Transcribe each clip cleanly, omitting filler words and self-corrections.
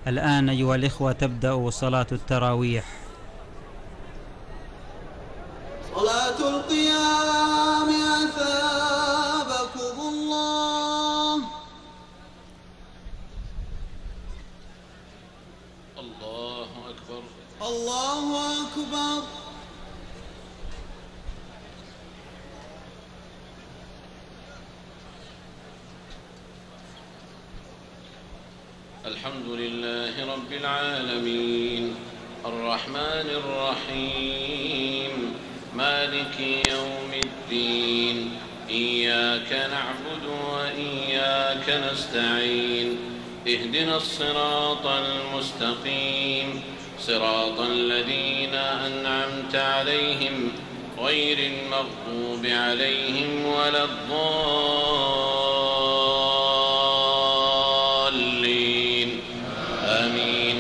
الآن أيها الإخوة تبدأ صلاة التراويح. صلاة القيام أثابكم الله. الله أكبر الله أكبر. الحمد لله رب العالمين الرحمن الرحيم مالك يوم الدين إياك نعبد وإياك نستعين اهدنا الصراط المستقيم صراط الذين أنعمت عليهم غير المغضوب عليهم ولا الضالين آمين.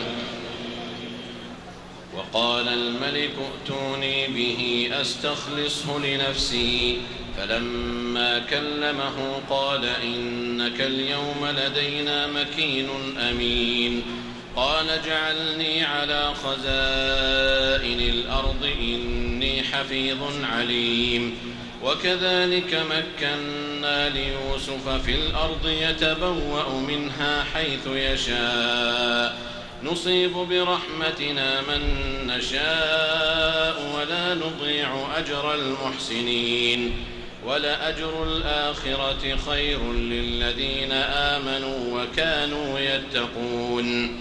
وقال الملك ائتوني به أستخلصه لنفسي فلما كلمه قال إنك اليوم لدينا مكين أمين. قال اجعلني على خزائن الأرض إني حفيظ عليم. وكذلك مكنا ليوسف في الأرض يتبوأ منها حيث يشاء نصيب برحمتنا من نشاء ولا نضيع أجر المحسنين ولأجر الآخرة خير للذين آمنوا وكانوا يتقون.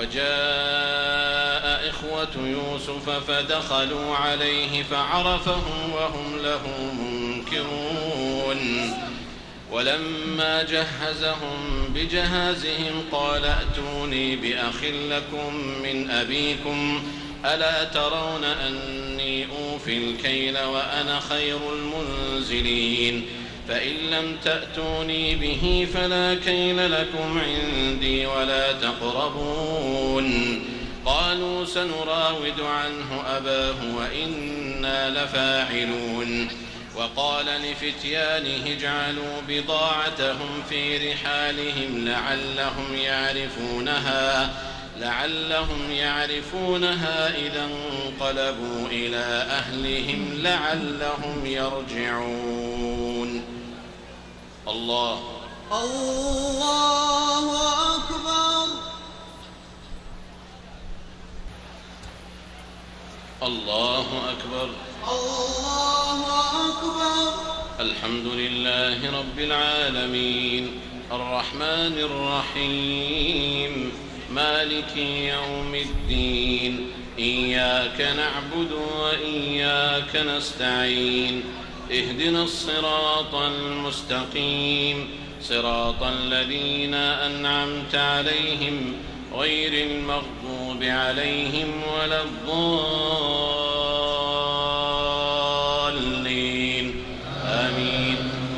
وجاء إخوة يوسف فدخلوا عليه فعرفهم وهم له منكرون. ولما جهزهم بجهازهم قال ائتوني بأخ لكم من أبيكم ألا ترون أني أوفي الكيل وأنا خير المنزلين فإن لم تأتوني به فلا كيل لكم عندي ولا تقربون. قالوا سنراود عنه أباه وإنا لفاعلون. وقال لفتيانه اجعلوا بضاعتهم في رحالهم لعلهم يعرفونها إذا انقلبوا إلى أهلهم لعلهم يرجعون. الله أكبر. الله أكبر. الله أكبر. الحمد لله رب العالمين الرحمن الرحيم مالك يوم الدين إياك نعبد وإياك نستعين اهدنا الصراط المستقيم صراط الذين أنعمت عليهم غير المغضوب عليهم ولا الضالين آمين.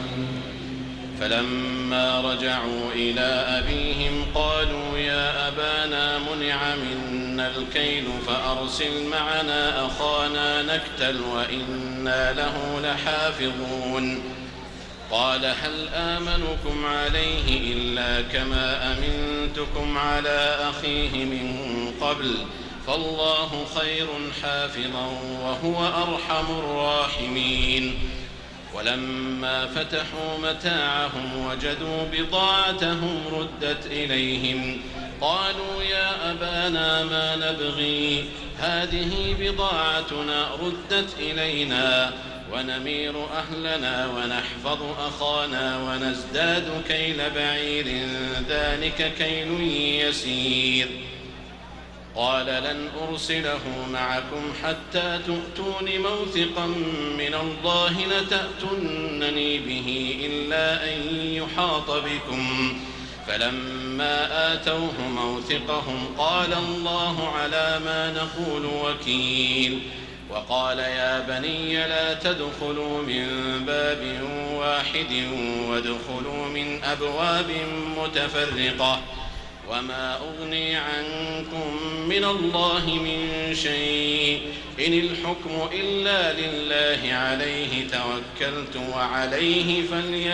فلما رجعوا إلى أبيهم قالوا يا أبانا منع منا الكيل فأرسل معنا أخانا نكتل وإنا له لحافظون. قال هل آمنكم عليه إلا كما أمنتكم على أخيه من قبل فالله خير حافظا وهو أرحم الراحمين. ولما فتحوا متاعهم وجدوا بضاعتهم ردت إليهم قالوا يا أبانا ما نبغي هذه بضاعتنا ردت إلينا ونمير أهلنا ونحفظ أخانا ونزداد كيل بعير ذلك كيل يسير. قال لن أرسله معكم حتى تؤتون موثقا من الله لتأتونني به إلا أن يحاط بكم. فلما آتوه موثقهم قال الله على ما نقول وكيل. وقال يا بني لا تدخلوا من باب واحد وادخلوا من أبواب متفرقة وما أغني عنكم من الله من شيء إن الحكم إلا لله عليه توكلت وعليه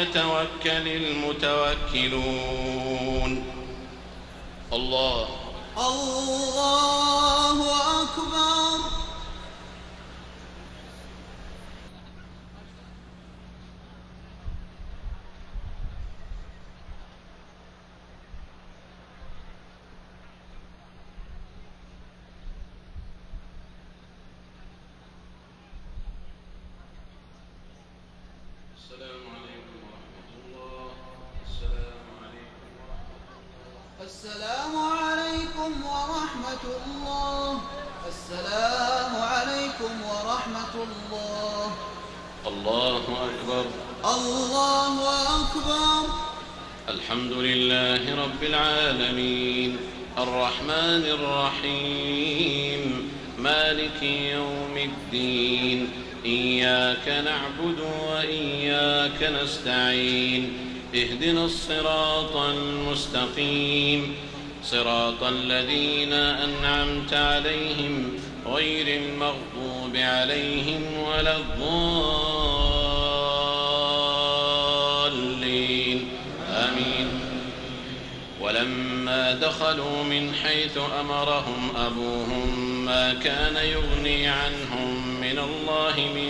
فليتوكل المتوكلون. الله الله أكبر. السلام عليكم ورحمة الله. السلام عليكم ورحمة الله. السلام عليكم ورحمة الله. السلام عليكم ورحمة الله. الله أكبر. الله أكبر. الحمد لله رب العالمين الرحمن الرحيم مالك يوم الدين إياك نعبد وإياك نستعين اهدنا الصراط المستقيم صراط الذين أنعمت عليهم غير المغضوب عليهم ولا الضالين آمين. ولما دخلوا من حيث أمرهم أبوهم ما كان يغني عنهم من الله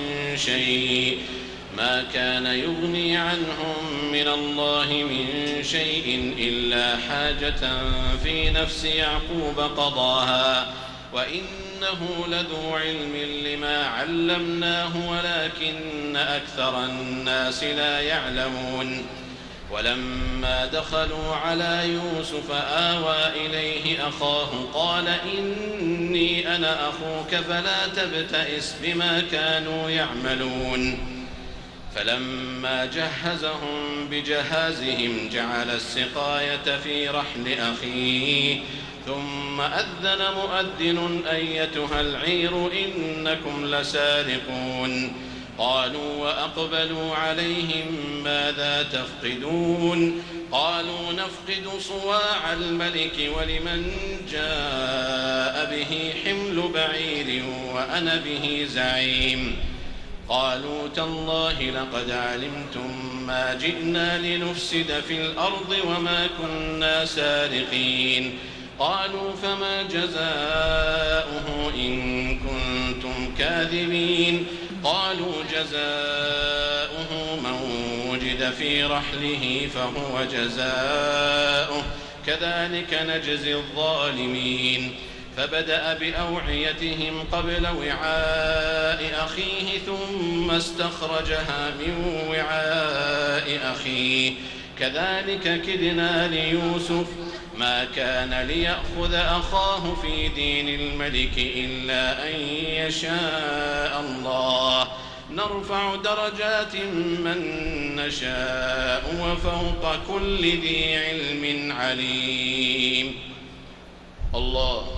من شيء إلا حاجة في نفس يعقوب قضاها وإنه لذو علم لما علمناه ولكن أكثر الناس لا يعلمون. ولما دخلوا على يوسف آوى إليه أخاه قال إني أنا أخوك فلا تبتئس بما كانوا يعملون. فلما جهزهم بجهازهم جعل السقاية في رحل أخيه ثم أذن مؤذن أيتها العير إنكم لسارقون. قالوا وأقبلوا عليهم ماذا تفقدون قالوا نفقد صواع الملك ولمن جاء به حمل بعير وأنا به زعيم. قالوا تالله لقد علمتم ما جئنا لنفسد في الأرض وما كنا سارقين. قالوا فما جزاؤه إن كنتم كاذبين. قالوا جزاؤه من وجد في رحله فهو جزاؤه كذلك نجزي الظالمين. فبدأ بأوعيتهم قبل وعاء أخيه ثم استخرجها من وعاء أخيه كذلك كدنا ليوسف ما كان ليأخذ أخاه في دين الملك إلا أن يشاء الله نرفع درجات من نشاء وفوق كل ذي علم عليم. الله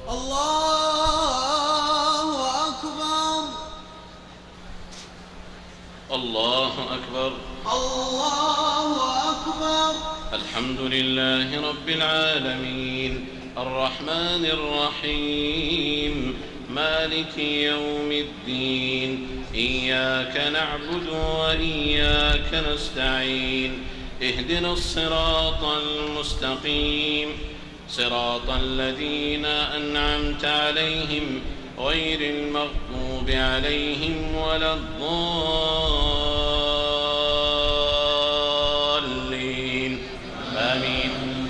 أكبر. الله أكبر. الله أكبر. الحمد لله رب العالمين الرحمن الرحيم مالك يوم الدين إياك نعبد وإياك نستعين اهدنا الصراط المستقيم صراط الذين أنعمت عليهم غير المغضوب عليهم ولا الضالين آمين.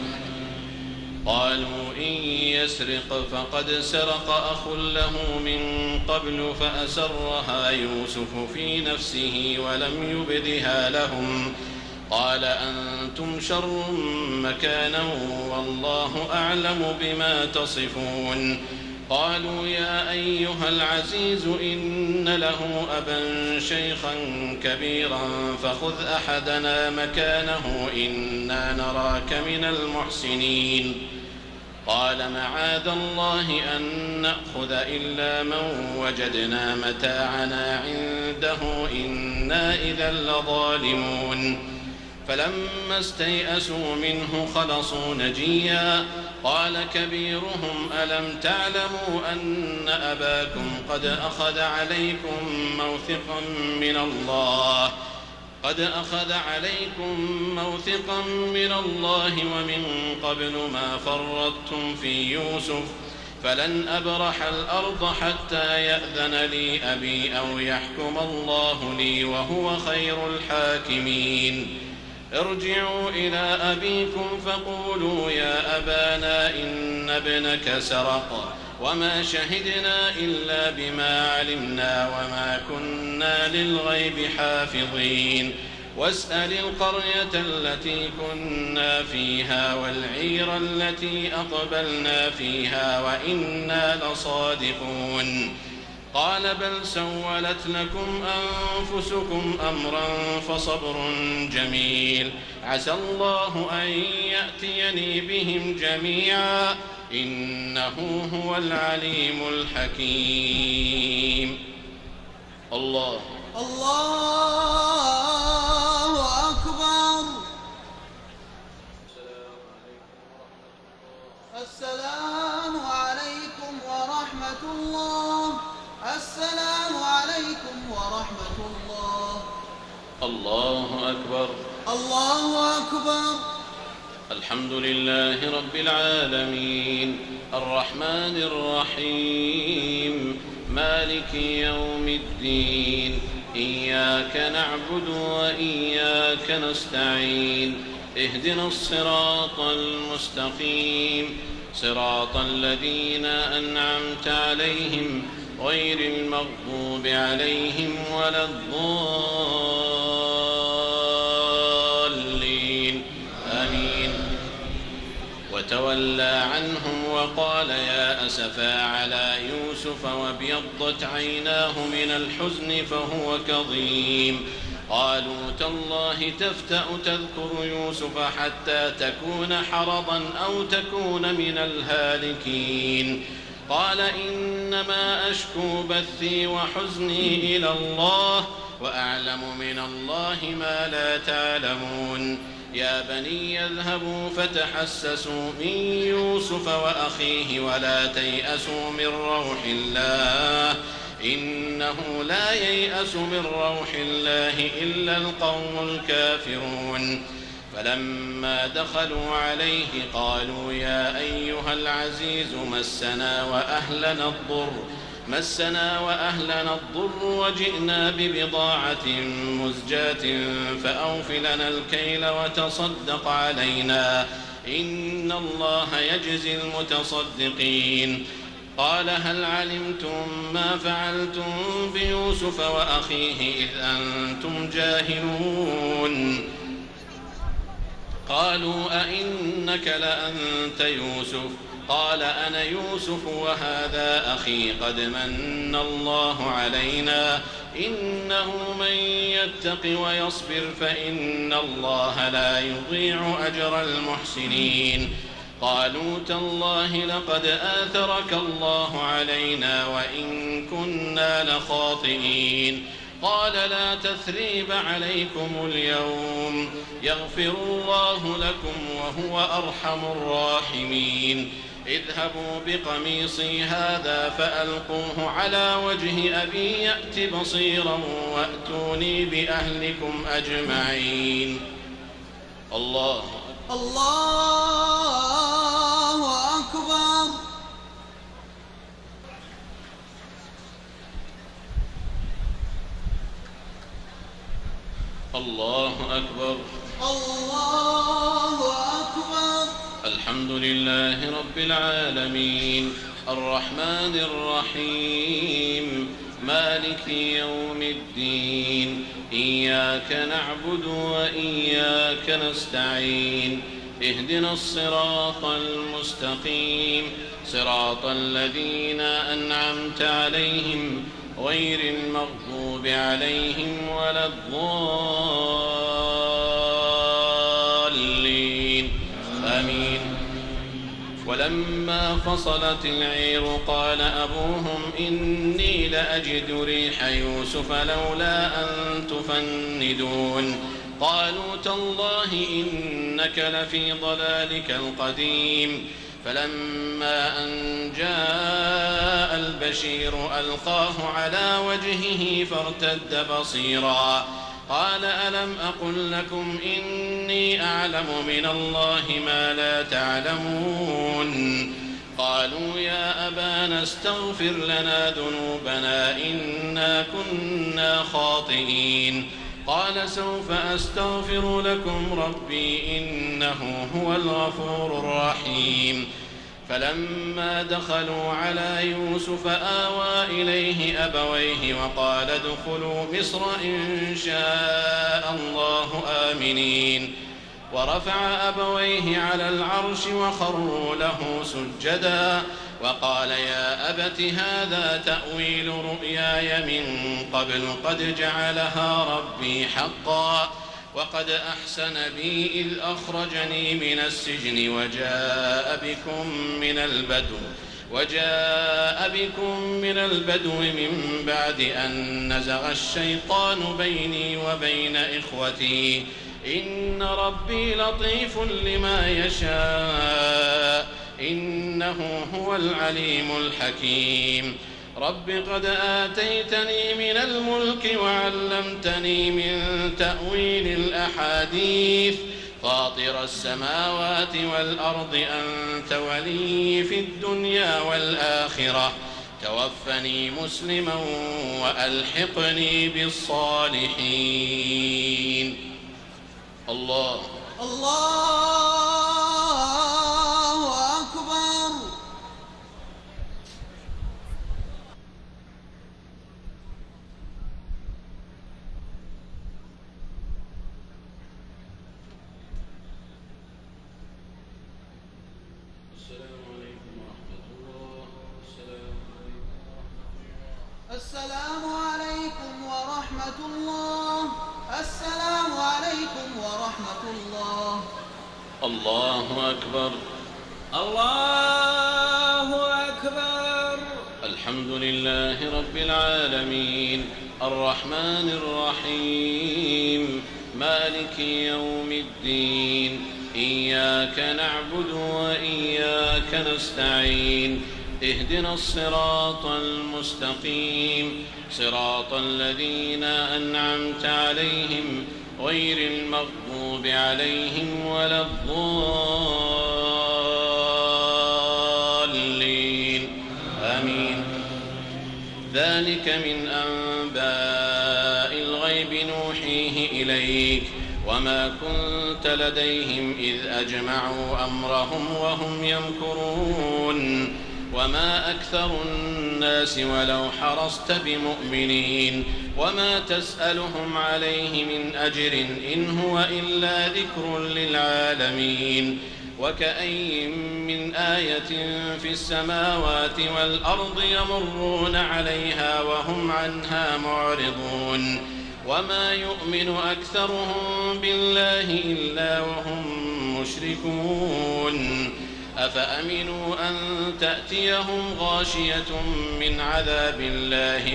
قالوا إن يسرق فقد سرق أخ له من قبل فأسرها يوسف في نفسه ولم يبدها لهم قال أنتم شر مكانا والله أعلم بما تصفون. قالوا يا أيها العزيز إن له أبا شيخا كبيرا فخذ أحدنا مكانه إنا نراك من المحسنين. قال معاذ الله أن نأخذ إلا من وجدنا متاعنا عنده إنا إذا لظالمون. فلما استيئسوا منه خلصوا نجيا قال كبيرهم ألم تعلموا أن أباكم قد أخذ عليكم موثقا من الله قد أخذ عليكم موثقا من الله ومن قبل ما فرطتم في يوسف فلن أبرح الأرض حتى يأذن لي أبي أو يحكم الله لي وهو خير الحاكمين ارجعوا إلى أبيكم فقولوا يا أبانا إن ابنك سرق وما شهدنا إلا بما علمنا وما كنا للغيب حافظين واسأل القرية التي كنا فيها والعير التي أقبلنا فيها وإنا لصادقون قال بل سولت لكم أنفسكم أمرا فصبر جميل عسى الله أن يأتيني بهم جميعا إنه هو العليم الحكيم. الله أكبر. السلام عليكم ورحمة الله. السلام عليكم ورحمة الله. الله أكبر. الله أكبر. الحمد لله رب العالمين الرحمن الرحيم مالك يوم الدين إياك نعبد وإياك نستعين اهدنا الصراط المستقيم صراط الذين أنعمت عليهم غير المغضوب عليهم ولا الضالين آمين. وتولى عنهم وقال يا أسفى على يوسف وابيضت عيناه من الحزن فهو كظيم قالوا تالله تفتأ تذكر يوسف حتى تكون حرضا أو تكون من الهالكين قال إنما أشكو بثي وحزني إلى الله وأعلم من الله ما لا تعلمون يا بني يذهبوا فتحسسوا من يوسف وأخيه ولا تيأسوا من روح الله إنه لا ييأس من روح الله إلا القوم الكافرون فلما دخلوا عليه قالوا يا أيها العزيز مسنا وأهلنا الضر وجئنا ببضاعة مزجاة فأوف لنا الكيل وتصدق علينا إن الله يجزي المتصدقين قال هل علمتم ما فعلتم بيوسف وأخيه إذ أنتم جاهلون قالوا أئنك لأنت يوسف قال أنا يوسف وهذا أخي قد من الله علينا إنه من يتق ويصبر فإن الله لا يضيع أجر المحسنين قالوا تالله لقد آثرك الله علينا وإن كنا لخاطئين قال لا تثريب عليكم اليوم يغفر الله لكم وهو أرحم الراحمين اذهبوا بقميصي هذا فألقوه على وجه أبي يأت بصيرا وأتوني بأهلكم أجمعين. الله أكبر. الله أكبر. الله أكبر. الحمد لله رب العالمين الرحمن الرحيم مالك يوم الدين إياك نعبد وإياك نستعين اهدنا الصراط المستقيم صراط الذين أنعمت عليهم غير المغضوب عليهم ولا الضالين آمين. ولما فصلت العير قال أبوهم إني لأجد ريح يوسف لولا أن تفندون قالوا تالله إنك لفي ضلالك القديم فلما أن جاء البشير ألقاه على وجهه فارتد بصيرا قال ألم أقل لكم إني أعلم من الله ما لا تعلمون قالوا يا أبانا استغفر لنا ذنوبنا إنا كنا خاطئين قال سوف أستغفر لكم ربي إنه هو الغفور الرحيم فلما دخلوا على يوسف آوى إليه أبويه وقال ادخلوا مصر إن شاء الله آمنين ورفع أبويه على العرش وخروا له سجدا وقال يا أبت هذا تأويل رؤياي من قبل قد جعلها ربي حقا وقد أحسن بي إذ أخرجني من السجن وجاء بكم من البدو من بعد أن نزغ الشيطان بيني وبين إخوتي إن ربي لطيف لما يشاء إنه هو العليم الحكيم رب قد آتيتني من الملك وعلمتني من تأويل الأحاديث فاطر السماوات والأرض أنت ولي في الدنيا والآخرة توفني مسلما وألحقني بالصالحين الله أكبر. السلام عليكم ورحمة الله. السلام عليكم ورحمة الله. الله أكبر. الله أكبر. الحمد لله رب العالمين الرحمن الرحيم مالك يوم الدين إياك نعبد وإياك نستعين اهدنا الصراط المستقيم صراط الذين أنعمت عليهم غير المغضوب عليهم ولا الضالين آمين. ذلك من أنباء الغيب نوحيه إليك وما كنت لديهم إذ أجمعوا أمرهم وهم يمكرون وما أكثر الناس ولو حرصت بمؤمنين وما تسألهم عليه من أجر إن هو إلا ذكر للعالمين وكأي من آية في السماوات والأرض يمرون عليها وهم عنها معرضون وما يؤمن أكثرهم بالله إلا وهم مشركون أفأمنوا أن تأتيهم غاشية من عذاب الله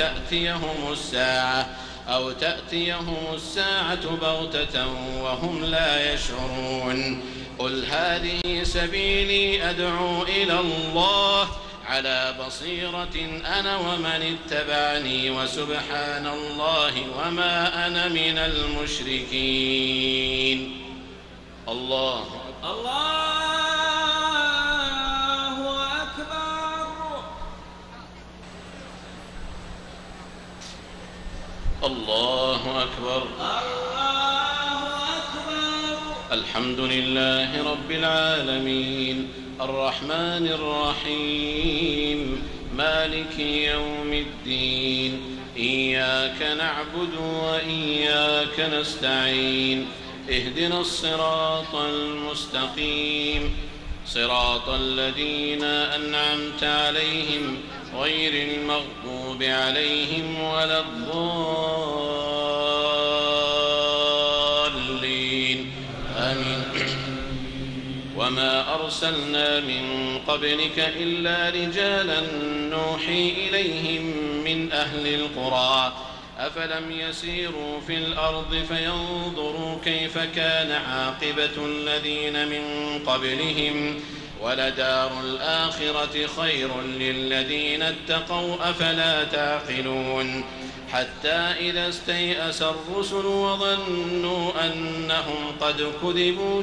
أو تأتيهم الساعة بغتة وهم لا يشعرون قل هذه سبيلي أدعو إلى الله على بصيرة أنا ومن اتبعني وسبحان الله وما أنا من المشركين. الله أكبر. الله أكبر. الحمد لله رب العالمين الرحمن الرحيم مالك يوم الدين إياك نعبد وإياك نستعين اهدنا الصراط المستقيم صراط الذين أنعمت عليهم غير المغضوب عليهم ولا الضالين آمين. وما أرسلنا من قبلك إلا رجالا نوحي إليهم من أهل القرى أفلم يسيروا في الأرض فينظروا كيف كان عاقبة الذين من قبلهم ولدار الآخرة خير للذين اتقوا أفلا تعقلون حتى إذا استيأس الرسل وظنوا أنهم قد كذبوا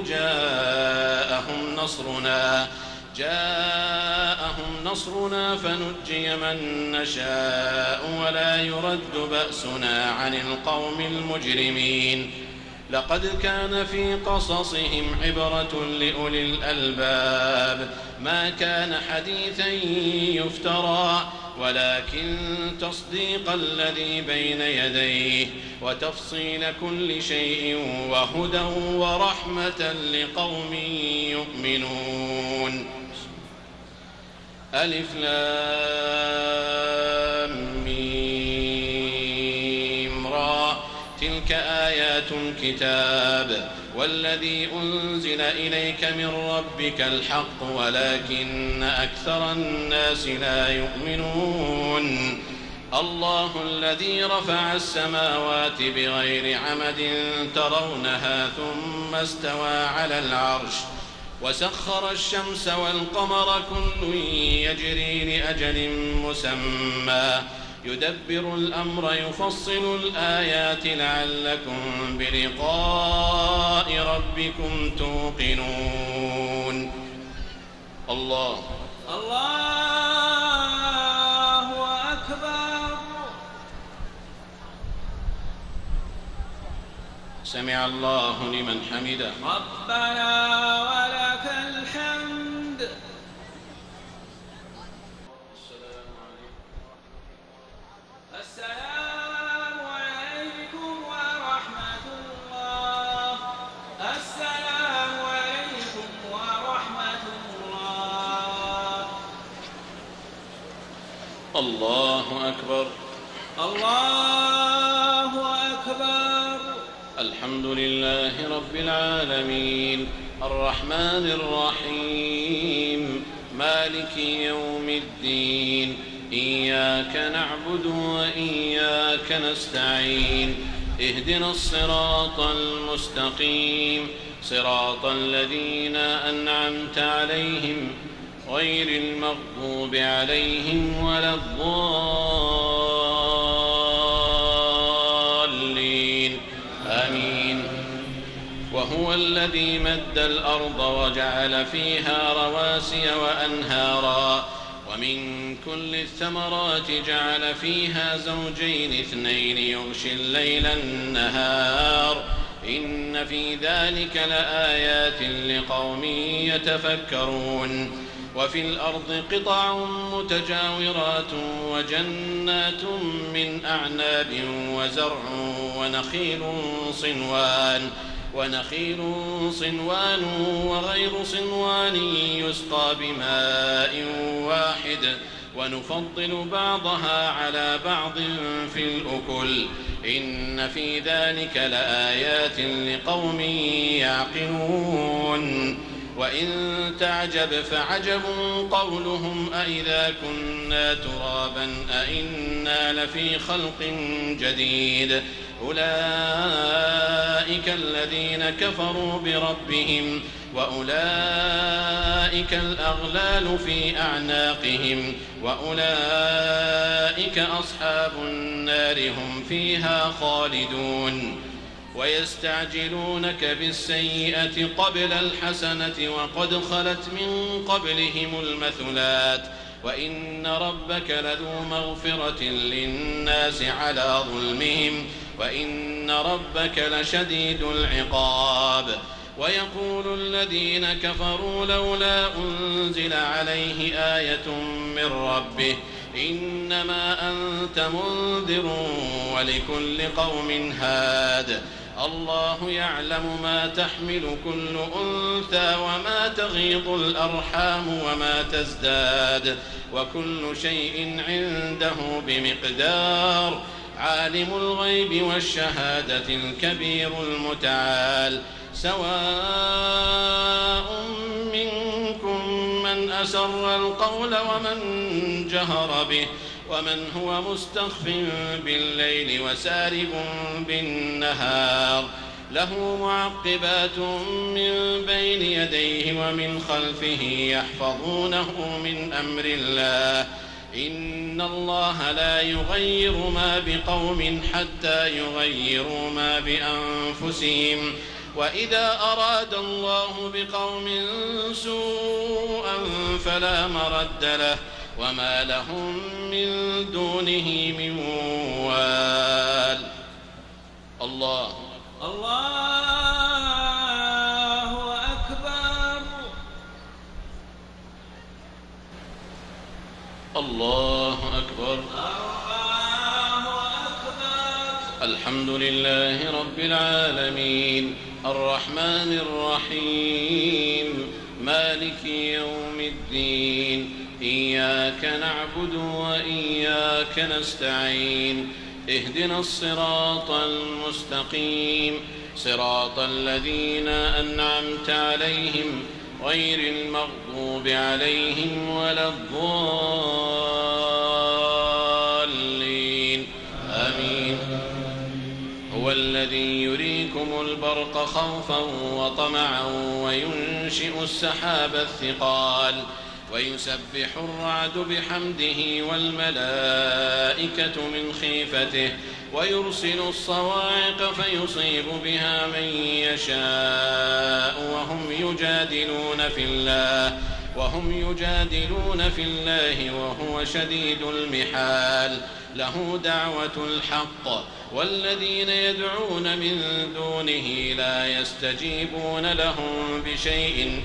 جاءهم نصرنا فنجي من نشاء ولا يرد بأسنا عن القوم المجرمين لقد كان في قصصهم عبرة لأولي الألباب ما كان حديثا يفترى ولكن تصديق الذي بين يديه وتفصيل كل شيء وهدى ورحمة لقوم يؤمنون. ألف لام ميم را تلك آيات الكتاب والذي أنزل إليك من ربك الحق ولكن أكثر الناس لا يؤمنون. الله الذي رفع السماوات بغير عمد ترونها ثم استوى على العرش وسخر الشمس والقمر كل يجري لأجل مسمى يدبر الأمر يفصل الآيات لعلكم بلقاء ربكم توقنون. الله أكبر. سمع الله لمن حمده. ربنا ولك الحمد. السلام عليكم ورحمة الله. السلام عليكم ورحمة الله. الله أكبر. الله أكبر. الحمد لله رب العالمين الرحمن الرحيم مالك يوم الدين إياك نعبد وإياك نستعين اهدنا الصراط المستقيم صراط الذين أنعمت عليهم غير المغضوب عليهم ولا الضالين آمين. وهو الذي مد الأرض وجعل فيها رواسي وأنهارا ومن كل الثمرات جعل فيها زوجين اثنين يغشي الليل النهار إن في ذلك لآيات لقوم يتفكرون. وفي الأرض قطع متجاورات وجنات من أعناب وزرع ونخيل صنوان وغير صنوان يسقى بماء واحد ونفضل بعضها على بعض في الأكل إن في ذلك لآيات لقوم يعقلون. وإن تعجب فعجب قولهم أإذا كنا ترابا أإنا لفي خلق جديد أولئك الذين كفروا بربهم وأولئك الأغلال في أعناقهم وأولئك أصحاب النار هم فيها خالدون. ويستعجلونك بالسيئة قبل الحسنة وقد خلت من قبلهم المثلات وإن ربك لذو مغفرة للناس على ظلمهم وإن ربك لشديد العقاب. ويقول الذين كفروا لولا أنزل عليه آية من ربه إنما أنت منذر ولكل قوم هاد الله يعلم ما تحمل كل أنثى وما تغيض الأرحام وما تزداد وكل شيء عنده بمقدار. عالم الغيب والشهادة الكبير المتعال سواء منكم من أسر القول ومن جهر به ومن هو مستخف بالليل وسارب بالنهار له معقبات من بين يديه ومن خلفه يحفظونه من أمر الله إن الله لا يغير ما بقوم حتى يغيروا ما بأنفسهم وإذا أراد الله بقوم سوءا فلا مرد له وما لهم من دونه من وال. الله أكبر. الله أكبر. الحمد لله رب العالمين الرحمن الرحيم مالك يوم الدين إياك نعبد وإياك نستعين اهدنا الصراط المستقيم صراط الذين أنعمت عليهم غير المغضوب عليهم ولا الضالين آمين. هو الذي يريكم البرق خوفا وطمعا وينشئ السحاب الثقال ويسبح الرعد بحمده والملائكة من خيفته ويرسل الصواعق فيصيب بها من يشاء وهم يجادلون في الله وهو شديد المحال له دعوة الحق والذين يدعون من دونه لا يستجيبون لهم بشيء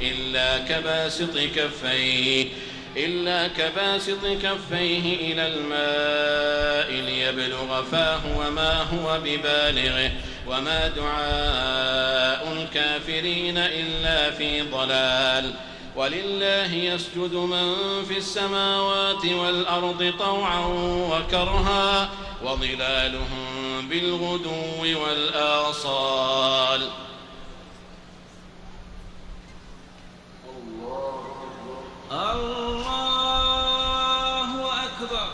إلا كباسط كفيه إلى الماء ليبلغ فاه وما هو ببالغه وما دعاء الكافرين إلا في ضلال. ولله يسجد من في السماوات والأرض طوعا وكرها وظلالهم بالغدو والآصال. الله أكبر.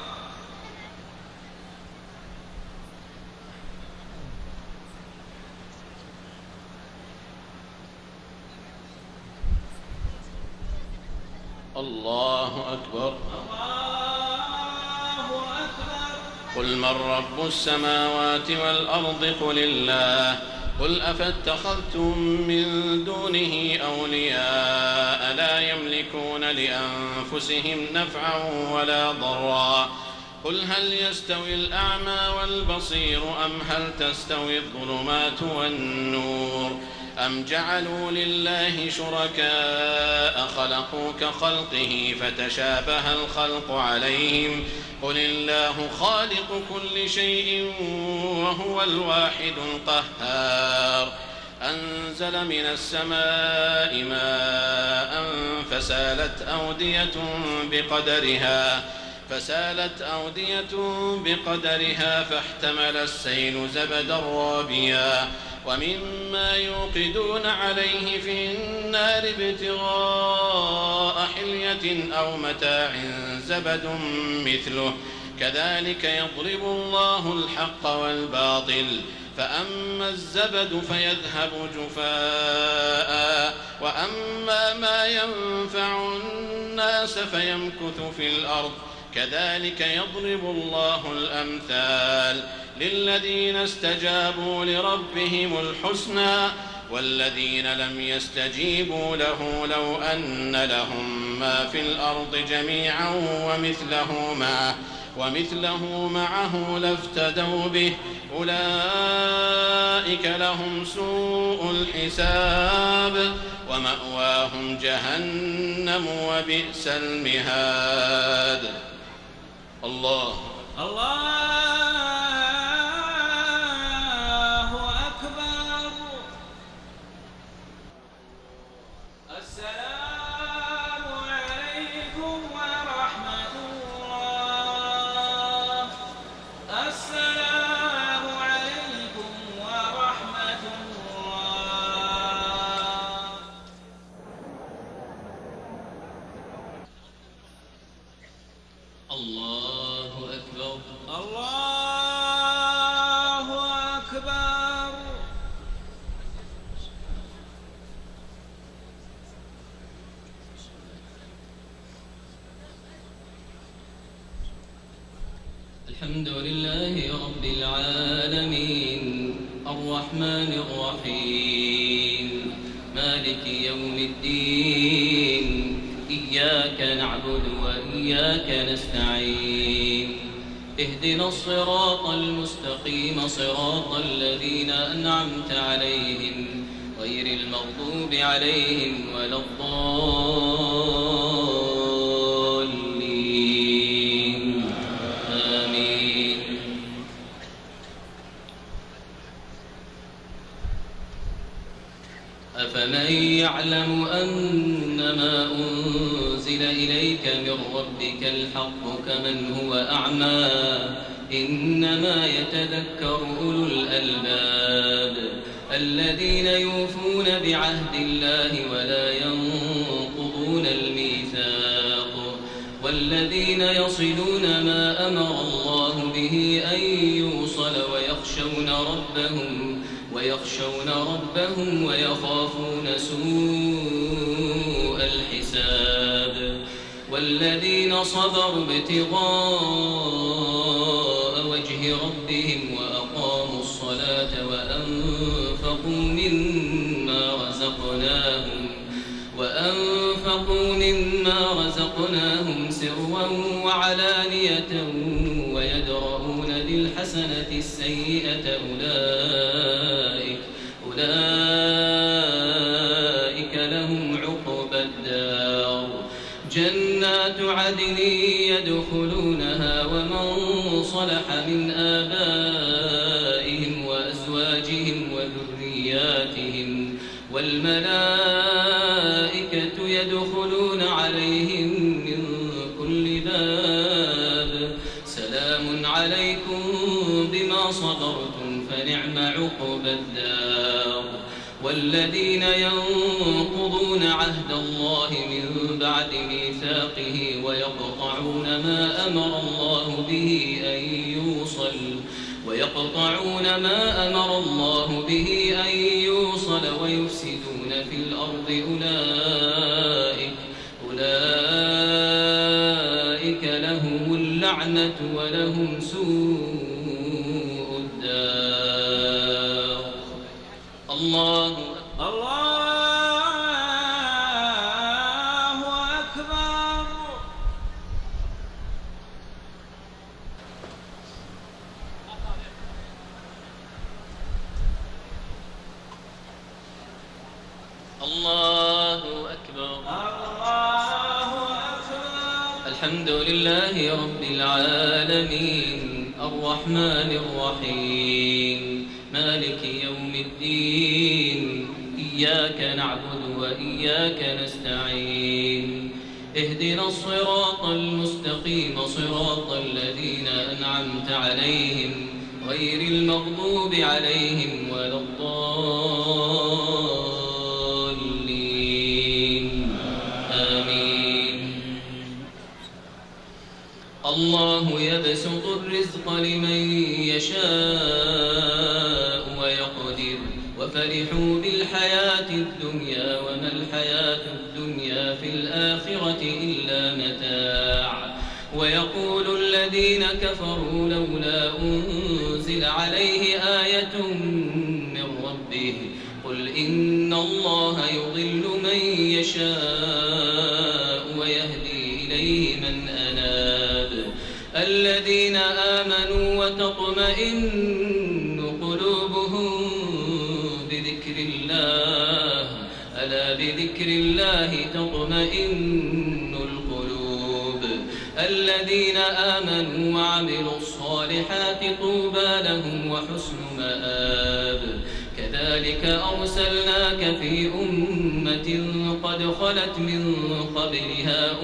الله أكبر. قل من رب السماوات والأرض قل الله قل أفاتخذتم من دونه أولياء لا يملكون لأنفسهم نفعا ولا ضرا قل هل يستوي الأعمى والبصير أم هل تستوي الظلمات والنور أم جعلوا لله شركاء خلقوا كخلقه فتشابه الخلق عليهم قل الله خالق كل شيء وهو الواحد القهار أنزل من السماء ماء فسالت أودية بقدرها فاحتمل السيل زبدا رابيا ومما يوقدون عليه في النار ابتغاء حلية أو متاع زبد مثله كذلك يضرب الله الحق والباطل فأما الزبد فيذهب جفاء وأما ما ينفع الناس فيمكث في الأرض كذلك يضرب الله الأمثال للذين استجابوا لربهم الحسنى والذين لم يستجيبوا له لو أن لهم ما في الأرض جميعا ومثله معه لافتدوا به أولئك لهم سوء الحساب ومأواهم جهنم وبئس المهاد. الله أكبر. السلام عليكم ورحمة الله. السلام عليكم ورحمة الله. الله أكبر. الله أكبر. الحمد لله رب العالمين الرحمن الرحيم مالك يوم الدين إياك نعبد وإياك نستعين اهدنا الصراط المستقيم صراط الذين أنعمت عليهم غير المغضوب عليهم ولا الضالين آمين. أفمن يعلم أنما أنزل إليك من ربك الحق كمن هو أعمى إنما يتذكر أولو الألباب الذين يوفون بعهد الله ولا ينقضون الميثاق والذين يصلون ما أمر الله به أن يوصل ويخشون ربهم ويخافون سوء الحساب والذين صبروا ابتغاء وجه ربهم وأقاموا الصلاة وأنفقوا مما رزقناهم سرا وعلانية ويدرؤون بالحسنة السيئة أولئك لهم عقبى الدار جنات عدن يدخلونها ومن صلح من آبائهم وأزواجهم وذرياتهم والملائكة يدخلون عليهم من كل باب سلام عليكم بما صبرتم فنعم عقبى الدار والذين ينقضون عهد الله من بعد ميثاقه ويقطعون ما أمر الله به أن يوصل ويفسدون في الأرض أولئك لهم اللعنة ولهم سوء الدار. الله أكبر. الله أكبر. الحمد لله رب العالمين الرحمن الرحيم مالك يوم الدين إياك نعبد وإياك نستعين اهدنا الصراط المستقيم صراط الذين أنعمت عليهم غير المغضوب عليهم ولا الضالين آمين. الله يبسط الرزق لمن يشاء ويقدر وفرحوا بالحياة الدنيا وما الحياة الدنيا في الآخرة إلا متاع ويقول الذين كفروا لولا أنزل عليه آية من ربه قل إن الله يضل من يشاء ويهدي إليه من أناب الذين آمنوا وتطمئن قلوبهم بذكر الله ألا بذكر الله تطمئن القلوب الذين آمنوا وعملوا الصالحات طوبى لهم وحسن مآب كذلك أرسلناك في أمة قد خلت من قبلها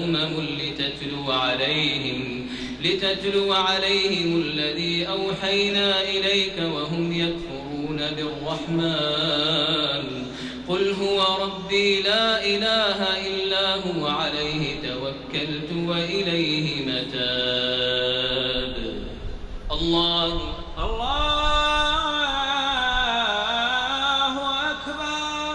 لتتلو عليهم الذي أوحينا إليك وهم يكفرون بالرحمن قل هو ربي لا إله إلا هو عليه توكلت وإليه متاب. الله أكبر.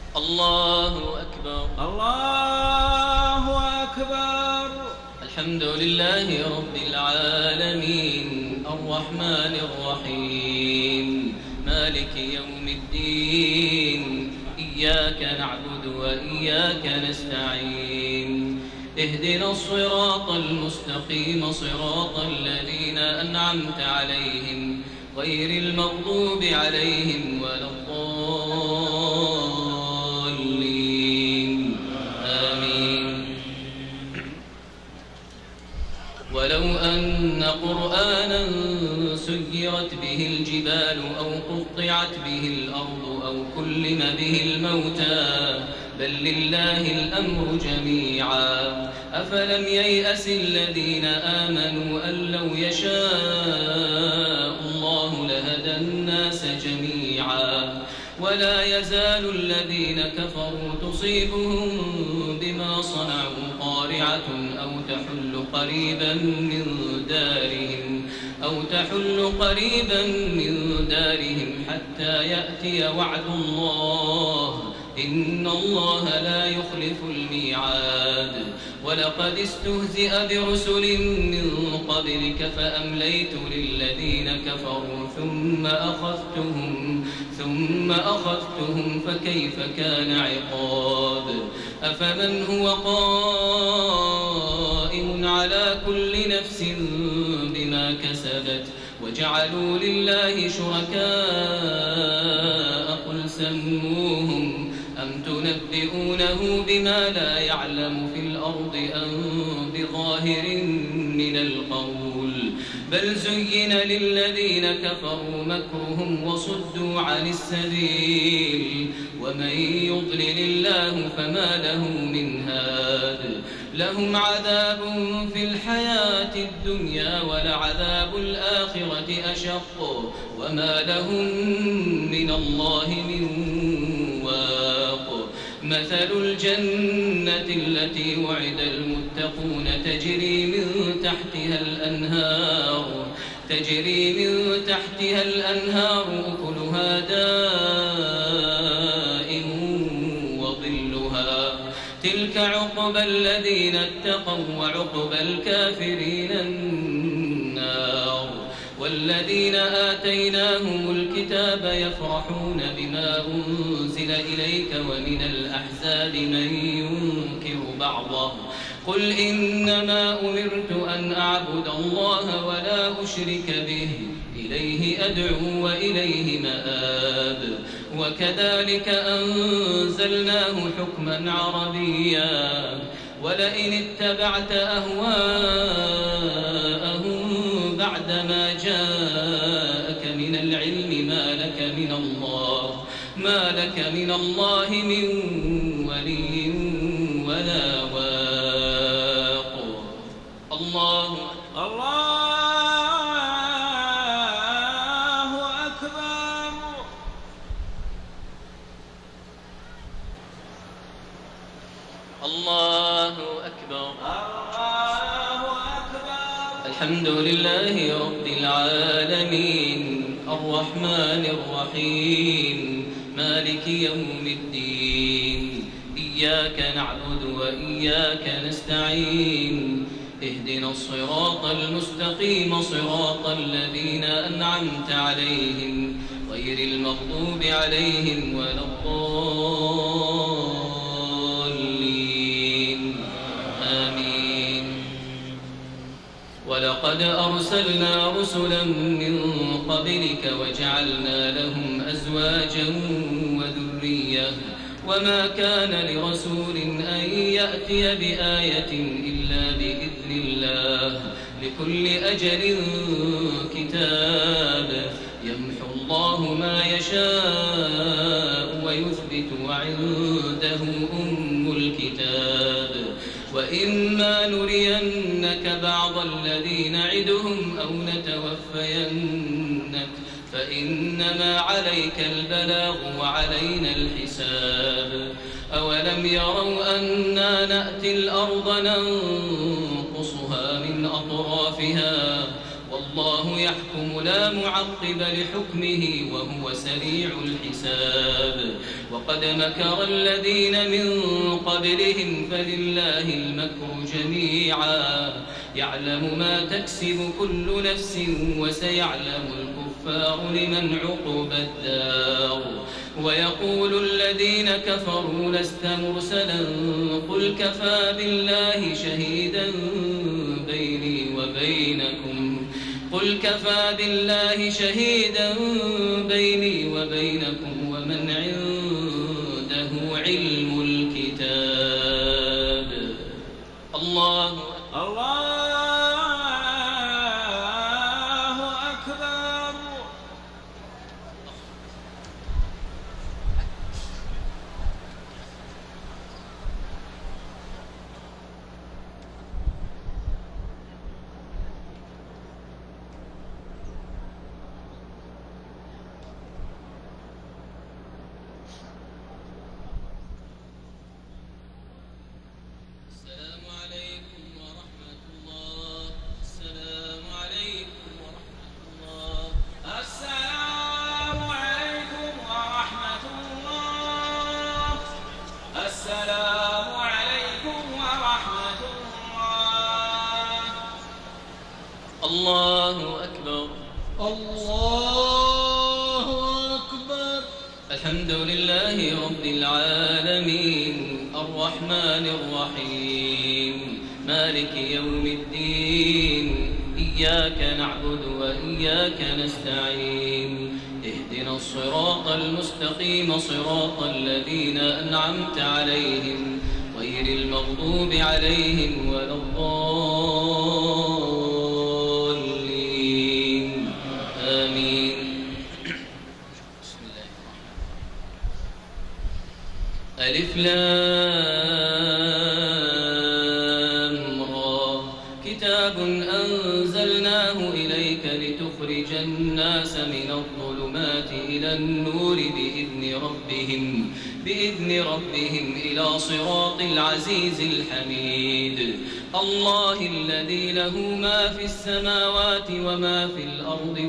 الله أكبر الله أكبر. الحمد لله رب العالمين الرحمن الرحيم مالك يوم الدين إياك نعبد وإياك نستعين اهدنا الصراط المستقيم صراط الذين أنعمت عليهم غير المغضوب عليهم ولا الضالين آمين. ولو أن قرآنا سيرت به الجبال أو قطعت به الأرض أو كلم به الموتى بل لله الأمر جميعا أفلم ييأس الذين آمنوا أن لو يشاء الله لهدى الناس جميعا ولا يزال الذين كفروا تصيبهم بما صنعوا قارعة أو تحل قريبا من دارهم حتى يأتي وعد الله إن الله لا يخلف الميعاد. ولقد استهزئ برسل من قبلك فأمليت للذين كفروا ثم أخذتهم فكيف كان عقاب. أفمن هو قائم على كل نفس بما كسبت وجعلوا لله شركاء قل سموهم أم تنبئونه بما لا يعلم في الأرض أم بظاهر من القول بل زين للذين كفروا مكرهم وصدوا عن السبيل ومن يضلل الله فما له من هاد. لهم عذاب في الحياة الدنيا ولعذاب الآخرة أشق وما لهم من الله من واق. مثل الجنة التي وعد المتقون تجري من تحتها الأنهار أكلها دائم وظلها تلك عقبى الذين اتقوا وعقبى الكافرين النار. والذين آتيناهم الكتاب يفرحون بما أنزل إليك ومن الأحزاب من ينكر بعضه قل إنما أمرت أن أعبد الله ولا أشرك به إليه أدعو وإليه مآب. وكذلك أنزلناه حكما عربيا ولئن اتبعت أهواءهم بعدما جاءك من العلم ما لك من الله من ولي ولا واق. الله أكبر. الله أكبر. الحمد لله رب العالمين الرحمن الرحيم مالك يوم الدين إياك نعبد وإياك نستعين اهدنا الصراط المستقيم صراط الذين أنعمت عليهم غير المغضوب عليهم ولا الضالين آمين. ولقد أرسلنا رسلا من قبلك وجعلنا لهم أزواجا وذرية وما كان لرسول أن يأتي بآية إلا بإذن الله لكل أجل كتاب يمحو الله ما يشاء ويثبت وعنده أم الكتاب. وإما نرينك بعض الذي نعدهم أو نتوفينك فإنما عليك البلاغ وعلينا الحساب. أولم يروا أنا نأتي الأرض ننقصها من أطرافها والله يحكم لا معقب لحكمه وهو سريع الحساب. وقد مكر الذين من قبلهم فلله المكر جميعا يعلم ما تكسب كل نفس وسيعلم الكفار لمن عقبى الدار ويقول الذين كفروا لست مرسلا قل كفى بالله شهيدا بيني وبينكم ومن عنده علم الكتاب. الله أكبر. الله أكبر. الله أكبر. الحمد لله رب العالمين الرحمن الرحيم مالك يوم الدين إياك نعبد وإياك نستعين اهدنا الصراط المستقيم صراط الذين أنعمت عليهم غير المغضوب عليهم ولا الضالين آمين. بسم الله ألف لام را كتاب أنزلناه إليك لتخرج الناس من الظلمات إلى النور بإذن ربهم إلى صراط العزيز الحميد. الله الذي له ما في السماوات وما في الأرض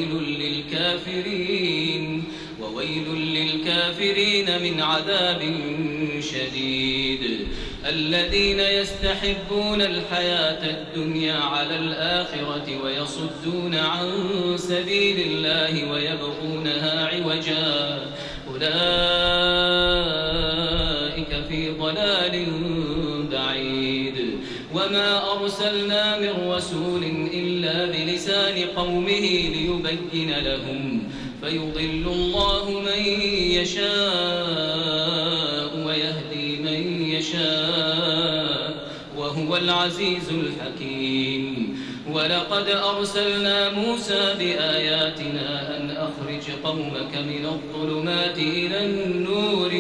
وويل للكافرين من عذاب شديد. الذين يستحبون الحياة الدنيا على الآخرة ويصدون عن سبيل الله ويبغونها عوجا أولئك في ضلال بعيد. وما أرسلنا من رسول إلا بلسان قومه ليبين لهم فيضل الله من يشاء ويهدي من يشاء وهو العزيز الحكيم. ولقد أرسلنا موسى بآياتنا أن أخرج قومك من الظلمات إلى النور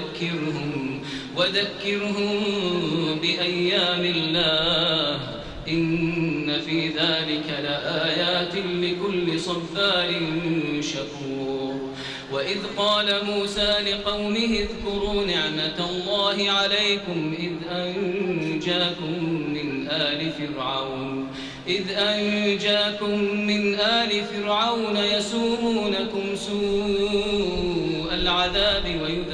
وذكرهم بأيام الله إن في ذلك لآيات لكل صبار شكور. وإذ قال موسى لقومه اذكروا نعمة الله عليكم إذ أنجاكم من آل فرعون يسومونكم سوء العذاب